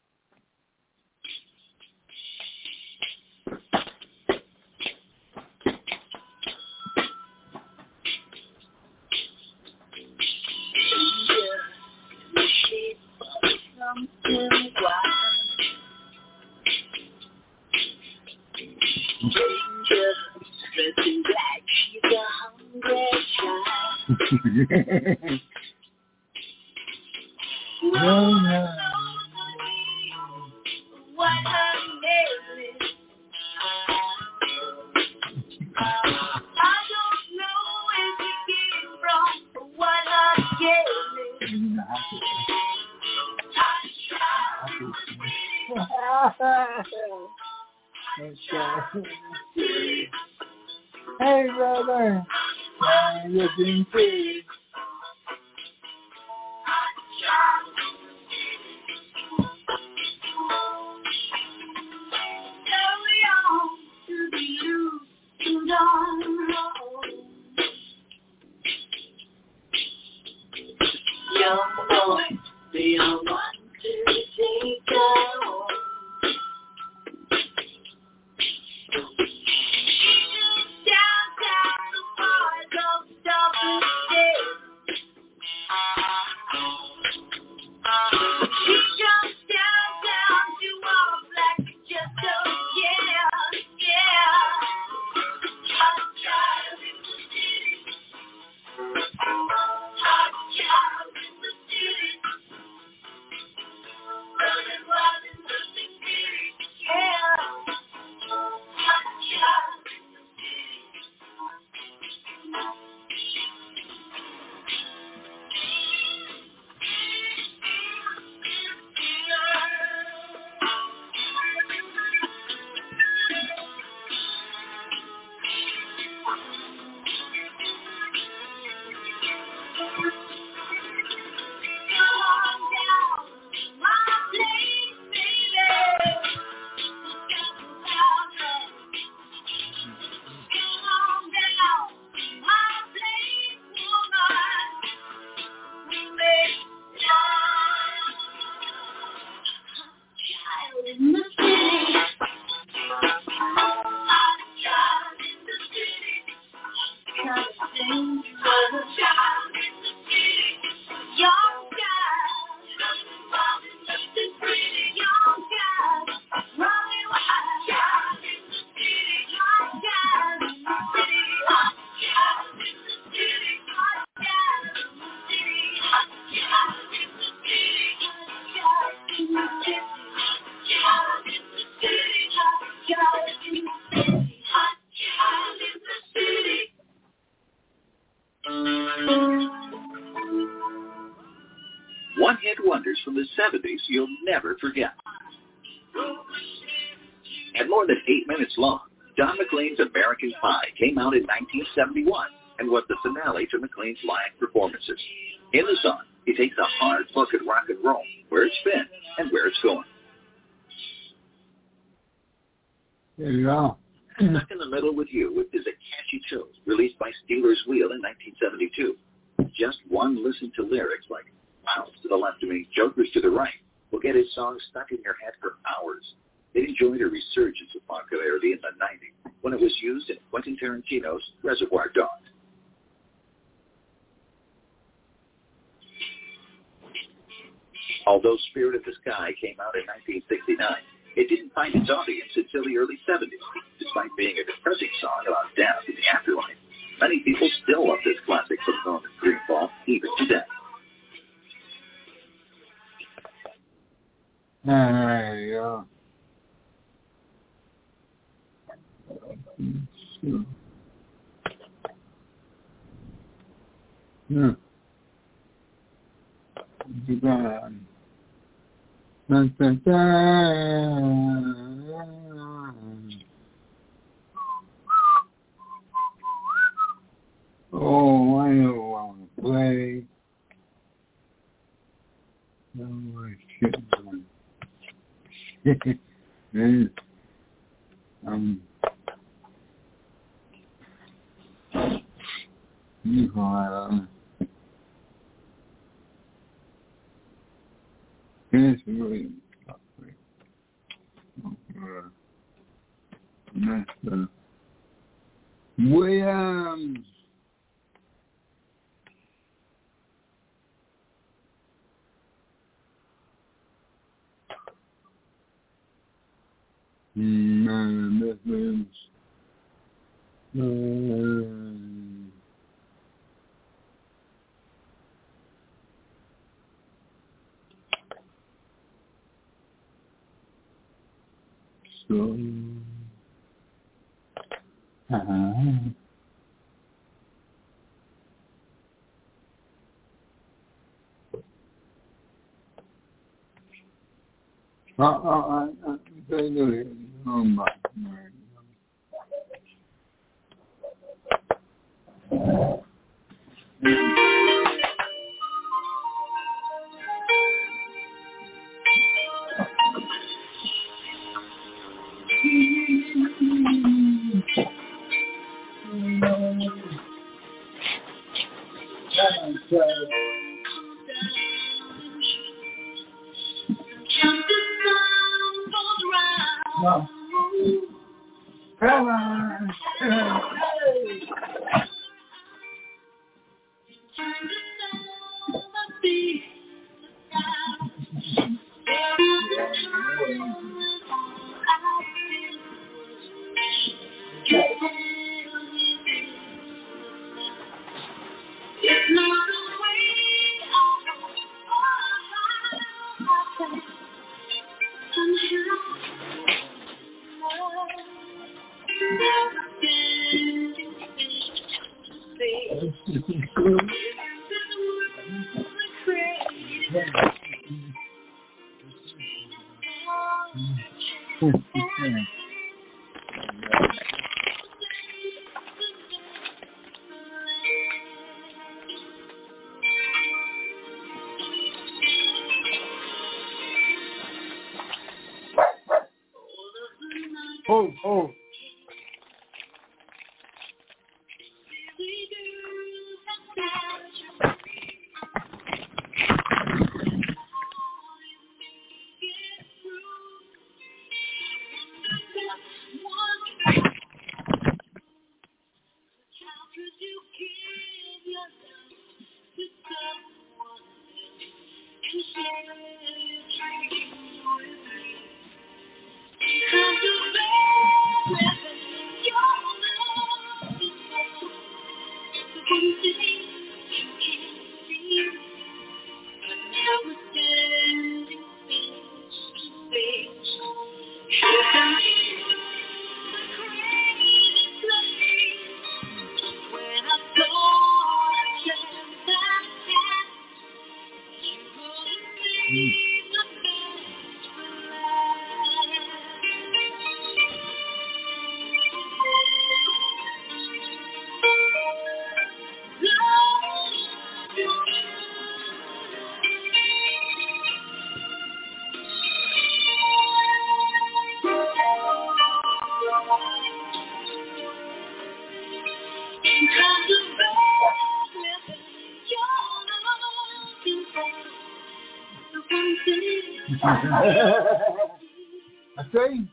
Hey, brother, I'm looking free. Young boy, the young one to take home. Downtown, the bars don't stop the day. from the 70s you'll never forget. At more than 8 minutes long, Don McLean's American Pie came out in 1971 and was the finale to McLean's live performances. In the song, he takes a hard look at rock and roll, where it's been and where it's going. There you go. Stuck in the Middle with You is a catchy tune released by Steelers Wheel in 1972. Just one listen to lyrics like "Mouse to the left of me, jokers to the right" will get his song stuck in your head for hours. It enjoyed a resurgence of popularity in the 90s when it was used in Quentin Tarantino's Reservoir Dogs. Although Spirit of the Sky came out in 1969, it didn't find its audience until the early 70s. Despite being a depressing song about death in the afterlife, many people still love this classic from Norman Greenbaum even today. There you go. Oh, I don't want to play. No, I shouldn't. It's really Mr. Williams. This is so Oh. I see.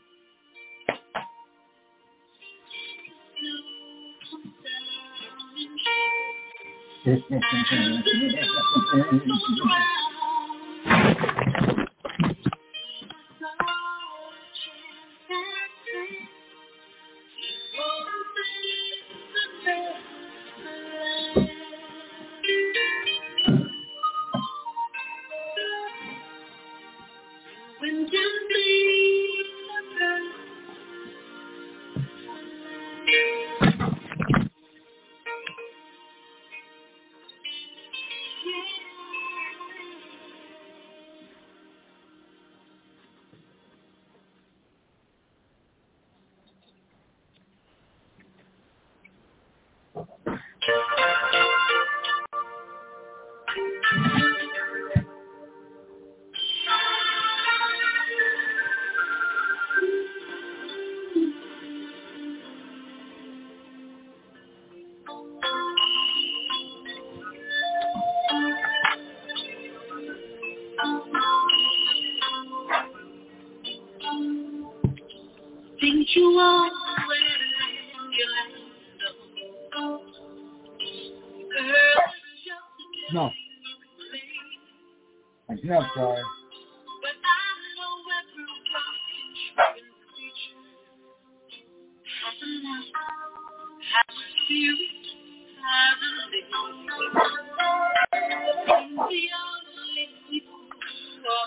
Think you always No. I can't try. but I know every rock and creature has a life, has a spirit, has a living. The only people are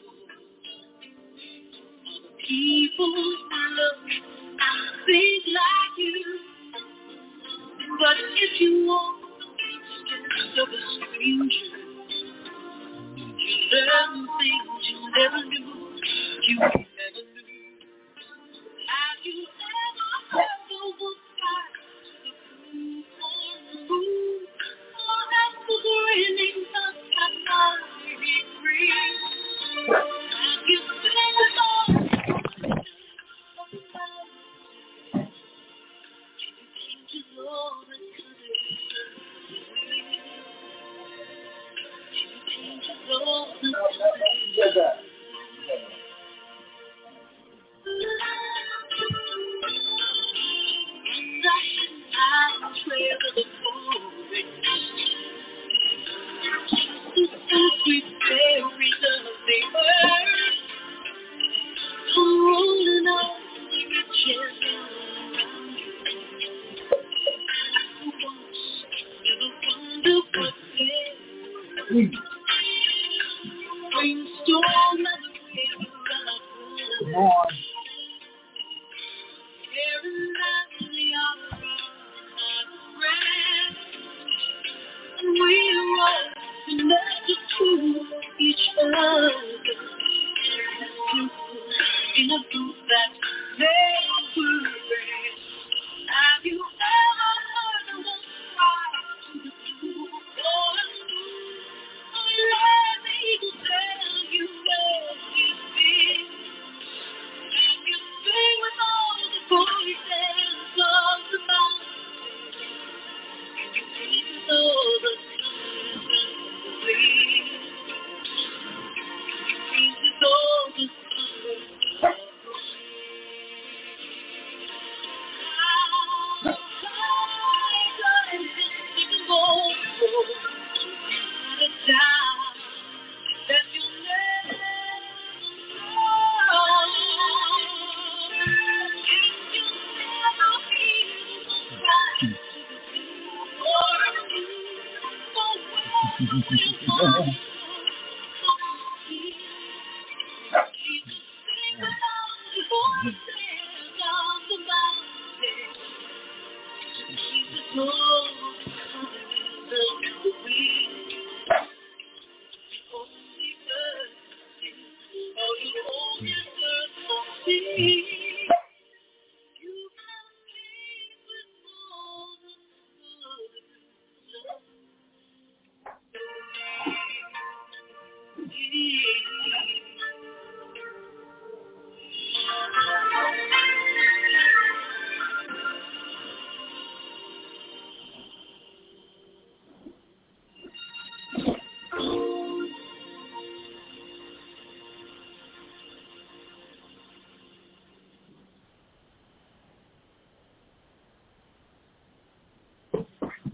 people who look and think like you. But if you walk the steps of a stranger, you learn things you never knew. You never knew. Have you ever heard the wood cry to the moon on the moon? Or has the grinning sun got mighty free? Have you seen the dawn?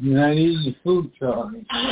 I need the food truck.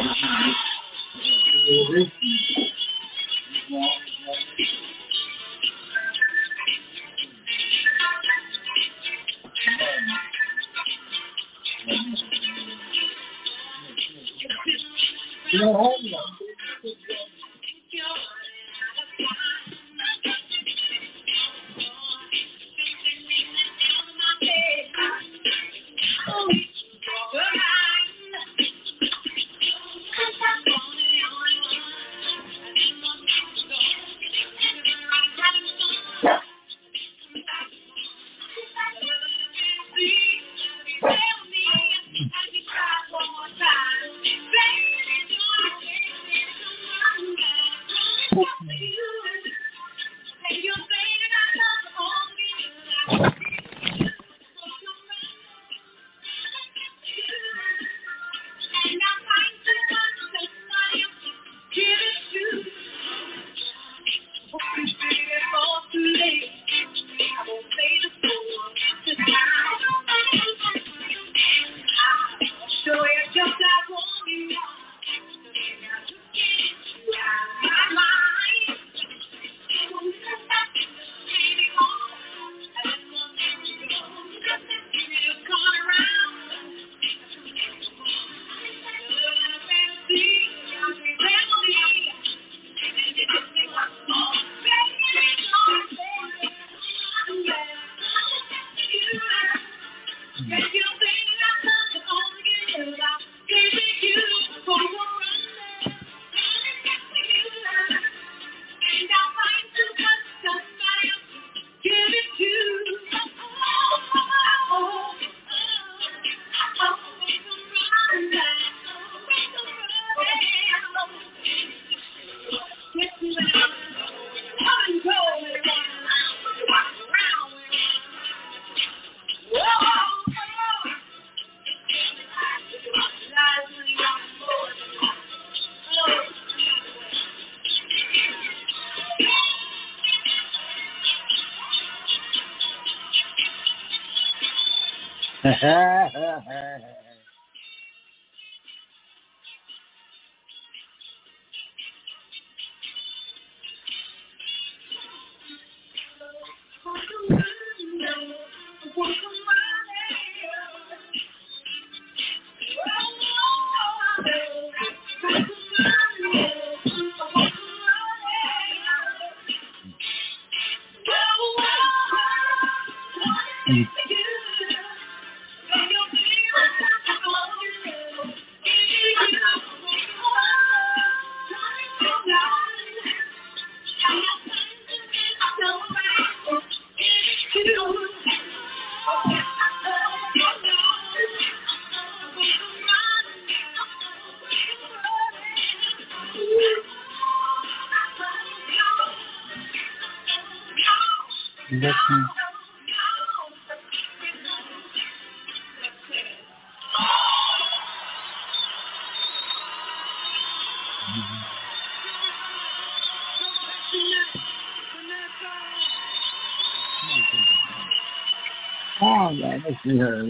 Oh, yeah, let's see her.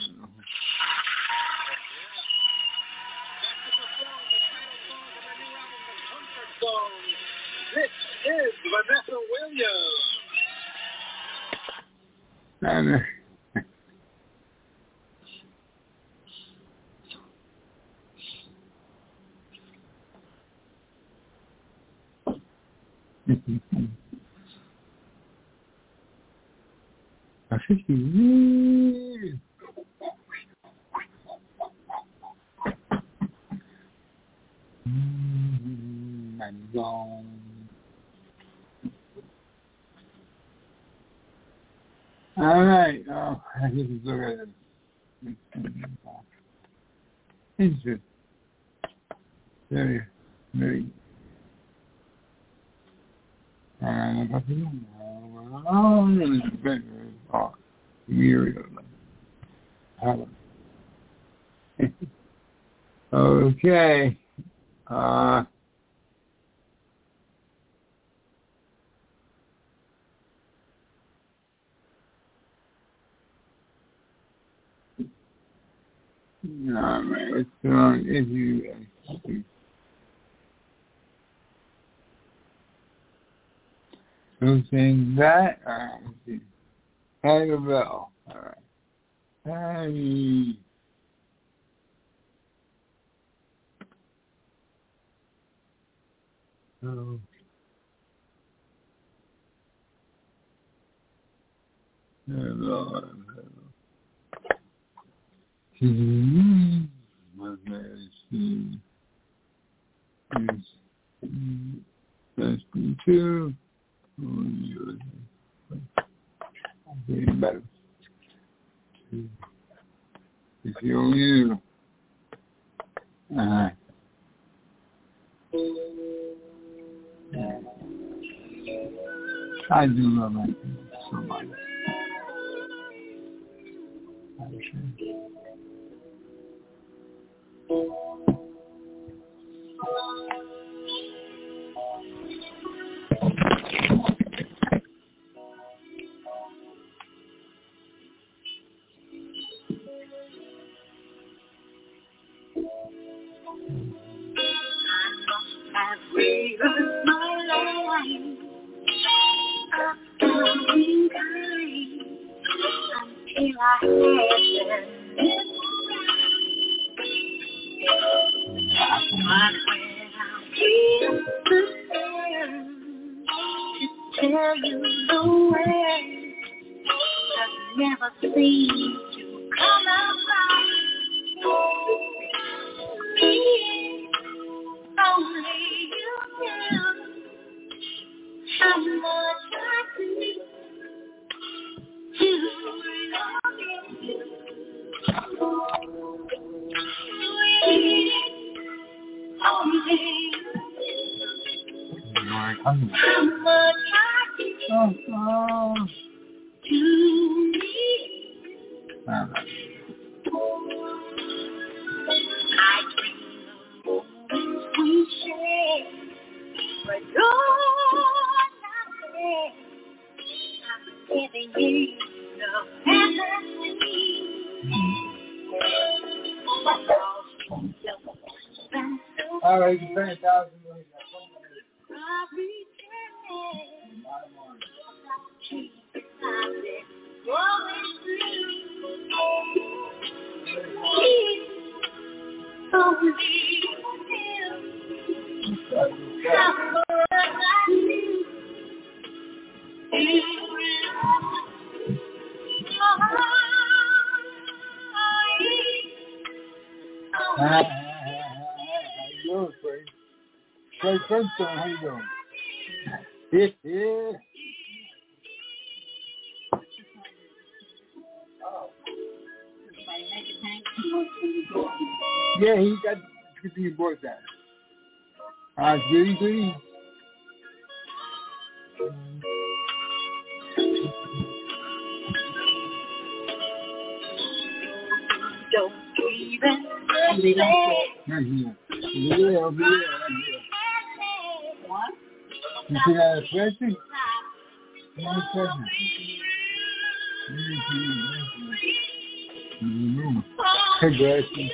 This is Vanessa Williams. I think you I'm gone. All right. Oh, I need to look at it. Interesting. Very, very. Okay. No, man, it's the wrong issue. So saying that, alright, let's see. Hang a bell. Alright. Hey. Oh. Hello. My medicine is testing too. Getting better. If you I do love it so much. I've reversed my life. I've been kind until I had them. But when I feel the end to tell you the way, I've never seemed to come out right. Only you know how much I need to love you. Only how much I need to me. I dream of moments we share, but you're not there. I'm giving you the fantasy. All right, you spent 1,000 million. How you doing, Frank? Frank Flintstone, how you doing? Yeah. Yeah, he got to be bored that. Goody. Don't even say. Yeah. What? You see that expression? No expression. Aggression.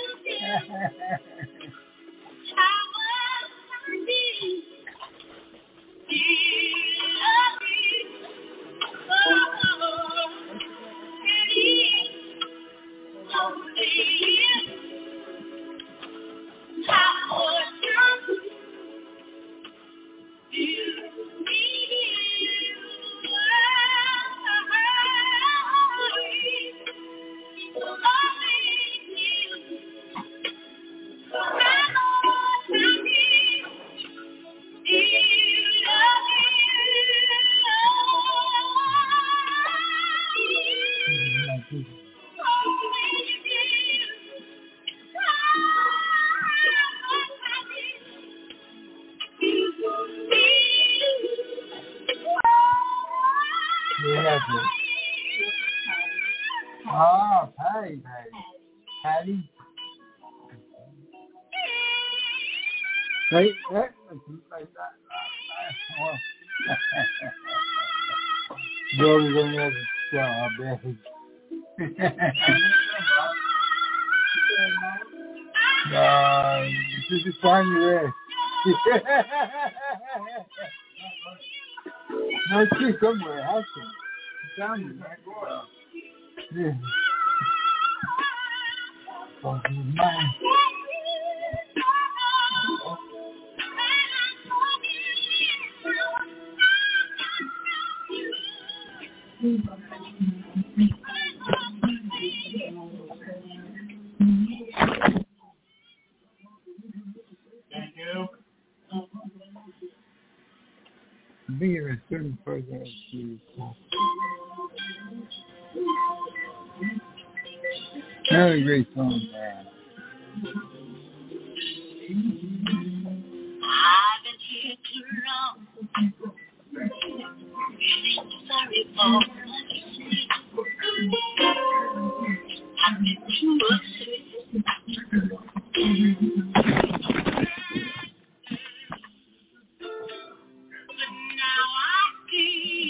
Oh, Patty. Right, like that. Brother's on the other job, Just find your ass. No, she's somewhere. How's she? Down there. Yeah. Oh, mine. Thank you. Being a certain person is very great song, man. I've been here too long. Sorry for I've been too upset. But now I see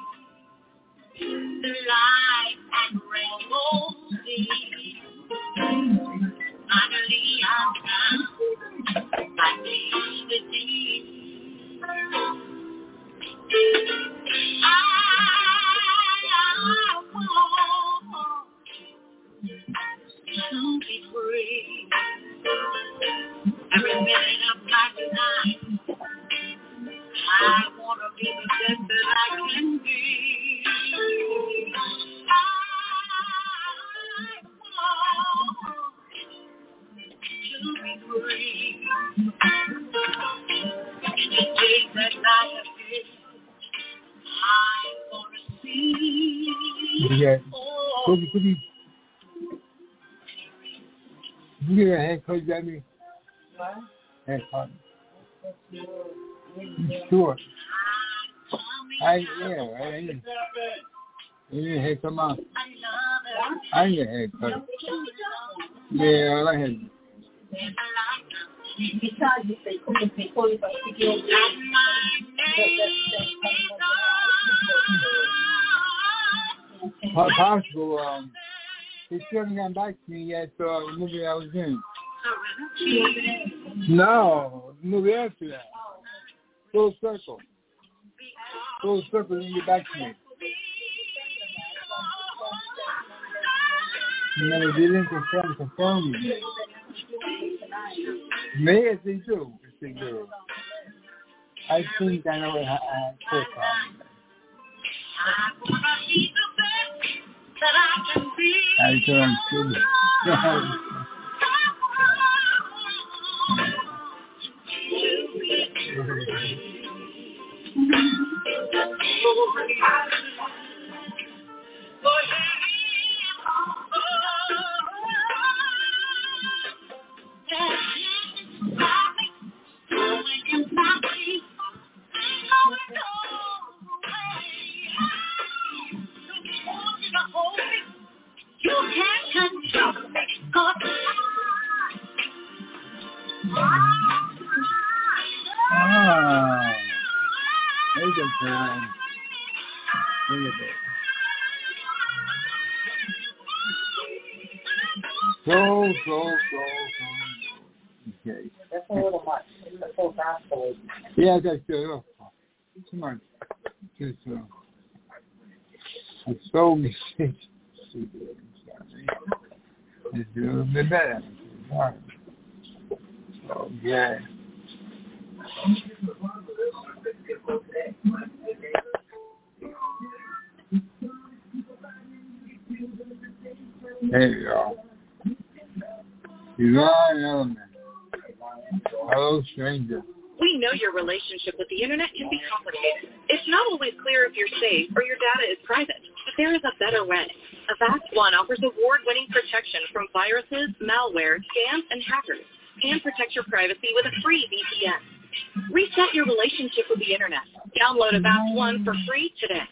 the light and rainbow sea. Finally I'm found my peace within. I want to be free. Every minute of my life, I want to be the best that I can be. I want to be free. In the days that I have been, I want to see. Yeah. Could you get a haircut, Jamie? What? Haircut. Sure. I need a haircut, Mom. I need a haircut. Yeah, I like it. Besides, if they couldn't be qualified to do it, possible. He still haven't gotten back to me yet, so the movie I was in. No, the movie after that. Full Circle. Full Circle didn't get back to me. No, they didn't confirm me. Maybe yes, they do. Yes, they do. I think I know what I put on. I don't see it. You can't control me. There you go, Karen. Bring it back. Go. Okay. that's a little much. That's so gospel. Yeah, that's good. Come on. Just, I sold me shit. It's a little bit better. All right. Okay. There you go. Divine Element. Hello, stranger. We know your relationship with the internet can be complicated. It's not always clear if you're safe or your data is private, but there is a better way. Avast One offers award-winning protection from viruses, malware, scams, and hackers, and protect your privacy with a free VPN. Reset your relationship with the internet. Download Avast One for free today.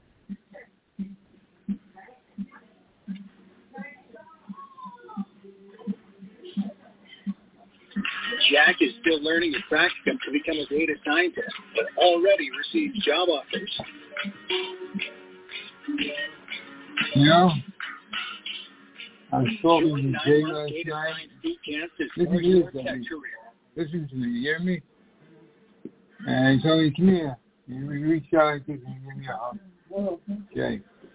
Jack is still learning his practicum to become a data scientist, but already receives job offers. You know, I was talking to Jay last night. Listen to me, you hear me? And he told me, come here. You reach out like this and give me a hug. Jay.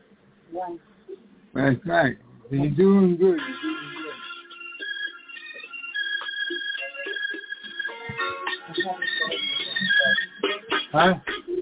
Last night. You're doing good. Huh?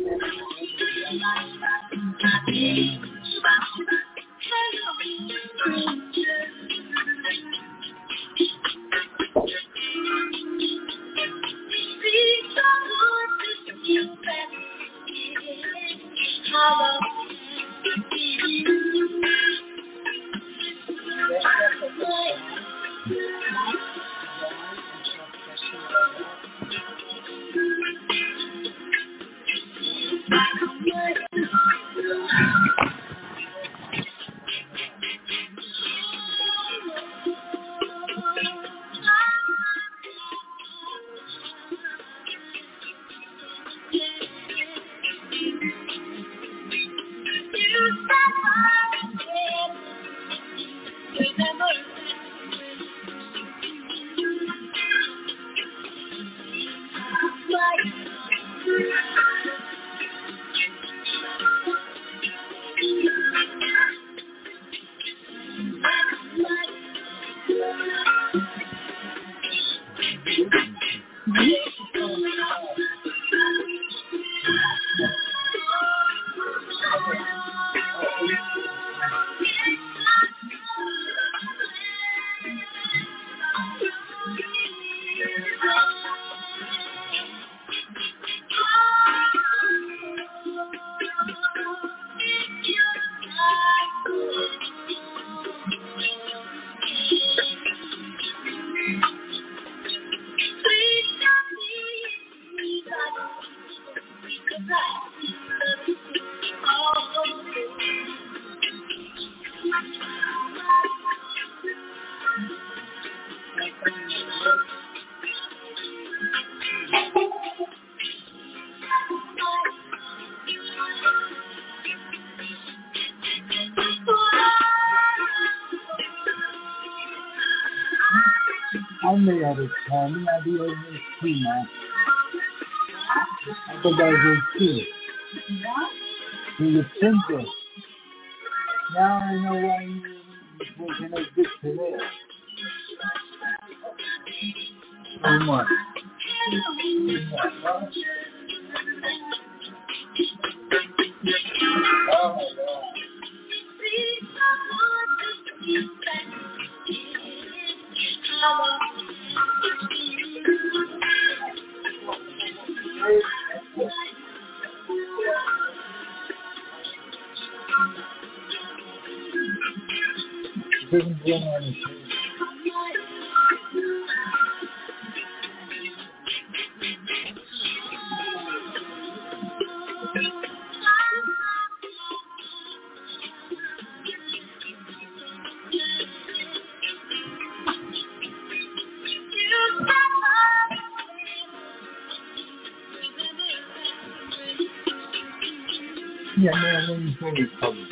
I may have it, Tommy. I'll be over this too now. I thought that was too. To the printer. Now I know why you can make this today. So much. Oh my God. Yeah, man, when you say it's public.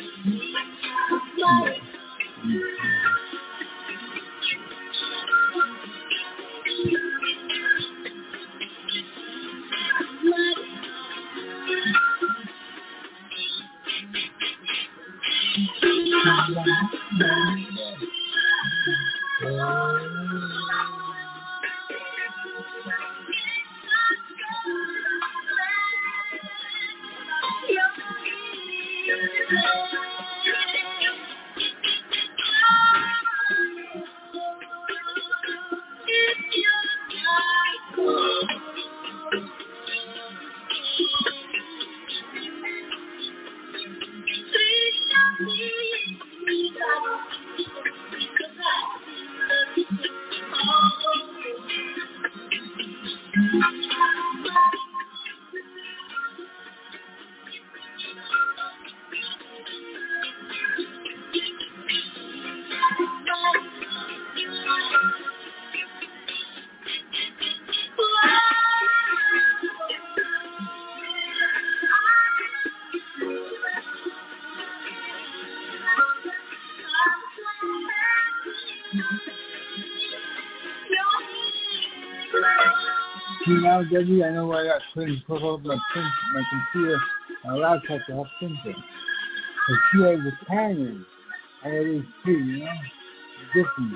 See now, Debbie, I know why I couldn't hook up my computer, my laptop to have printer. But she has the Canon, and it is too, you know? It's different.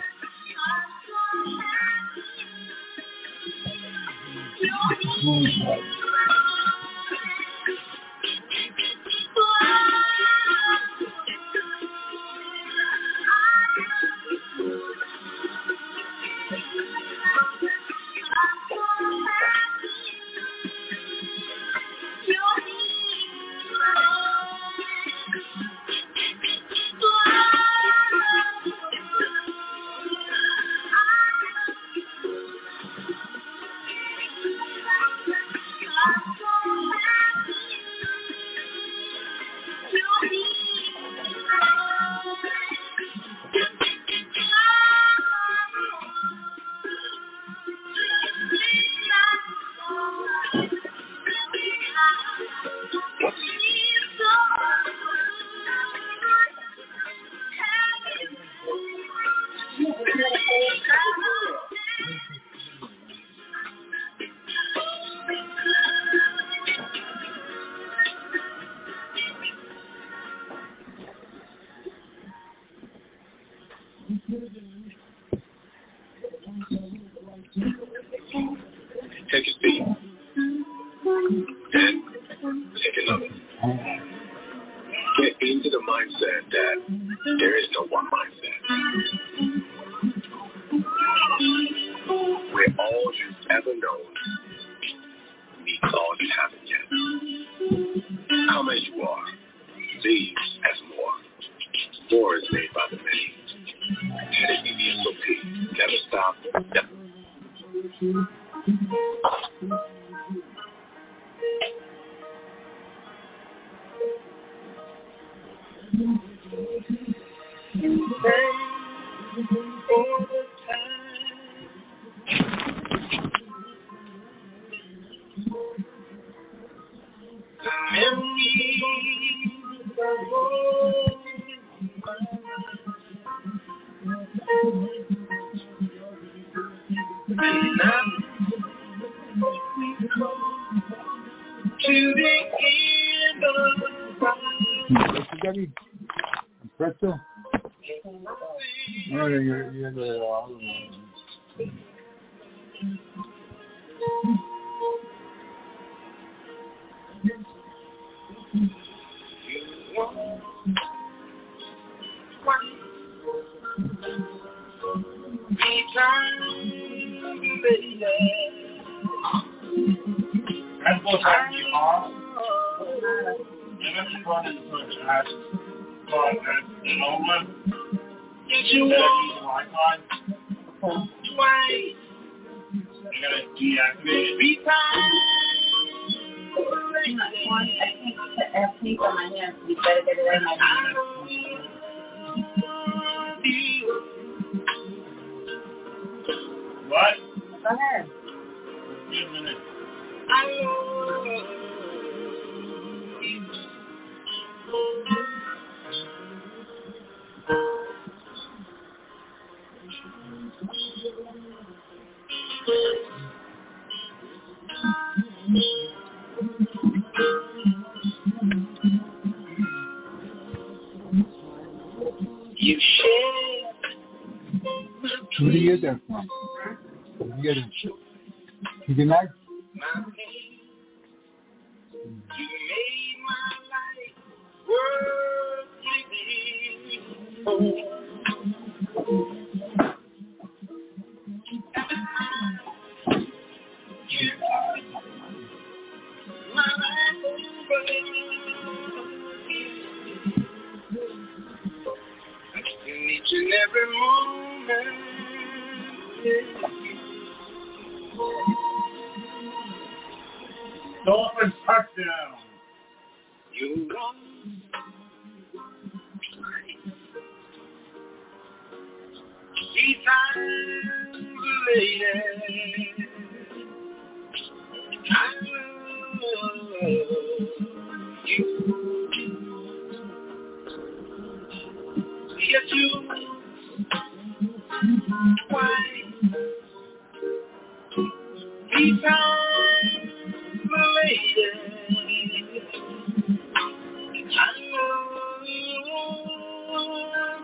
Take a seat. And take another. Get into the mindset that there is no one mindset. We're all you've ever known. Meets all you haven't yet. Come as you are. Leave as more. More is made by the many. And it be the SOP. Never stop. Never. Pretzel? No, you're the That's what's happening, you are. You're not running for the last part that's an over. Did you want Wi-Fi? Twice. You gotta deactivate it. Be time. Put my hands. You better get it in my hands. What? Go ahead. Wait a minute. You share. Where do you get that from? Where do you get it? You can like? You made my life worth living. You my life over. In each and every moment. Dolphins touchdown. You run. Three times later, I love you. Yes, you.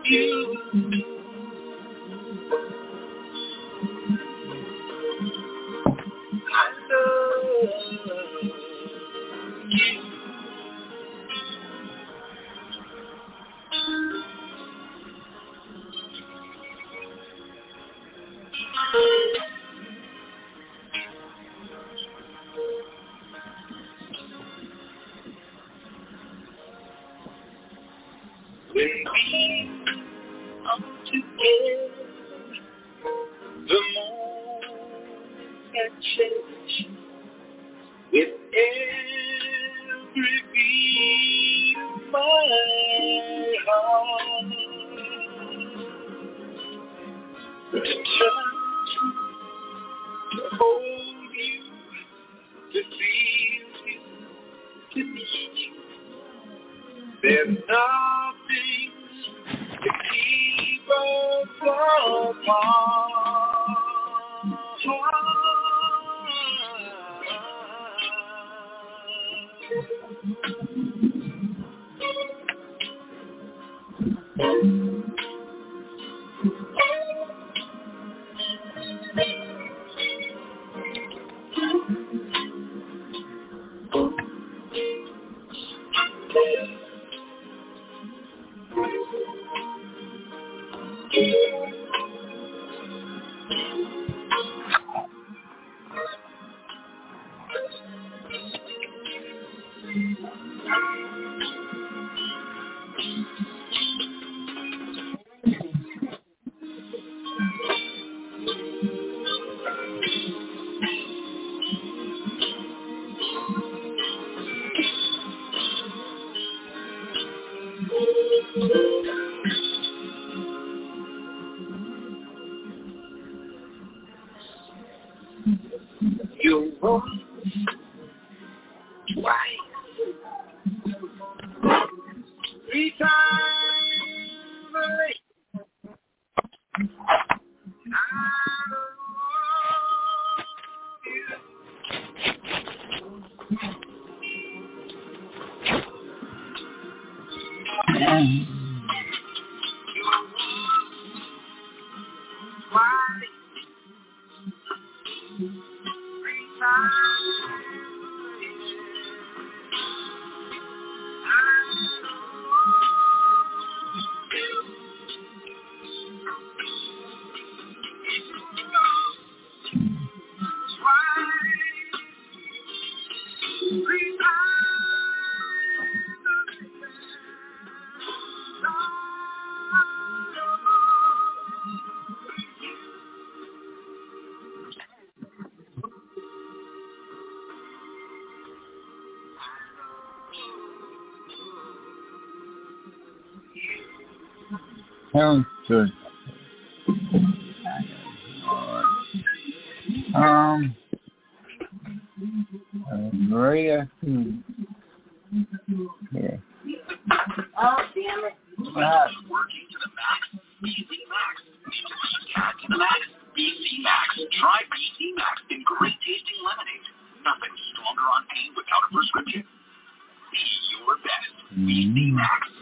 you. I love you. When we are together, the moment can change with every beat of my heart. To touch you, to hold you, to feel you, to need you. There's nothing to keep us apart. You won't twice, 3 times a day. Sounds good. Maria. Yeah. Oh, damn it. Working to the max. BC Max. Cat to the max. BC Max. Try BC Max in great tasting lemonade. Nothing stronger on pain without a prescription. Be your best. BC Max.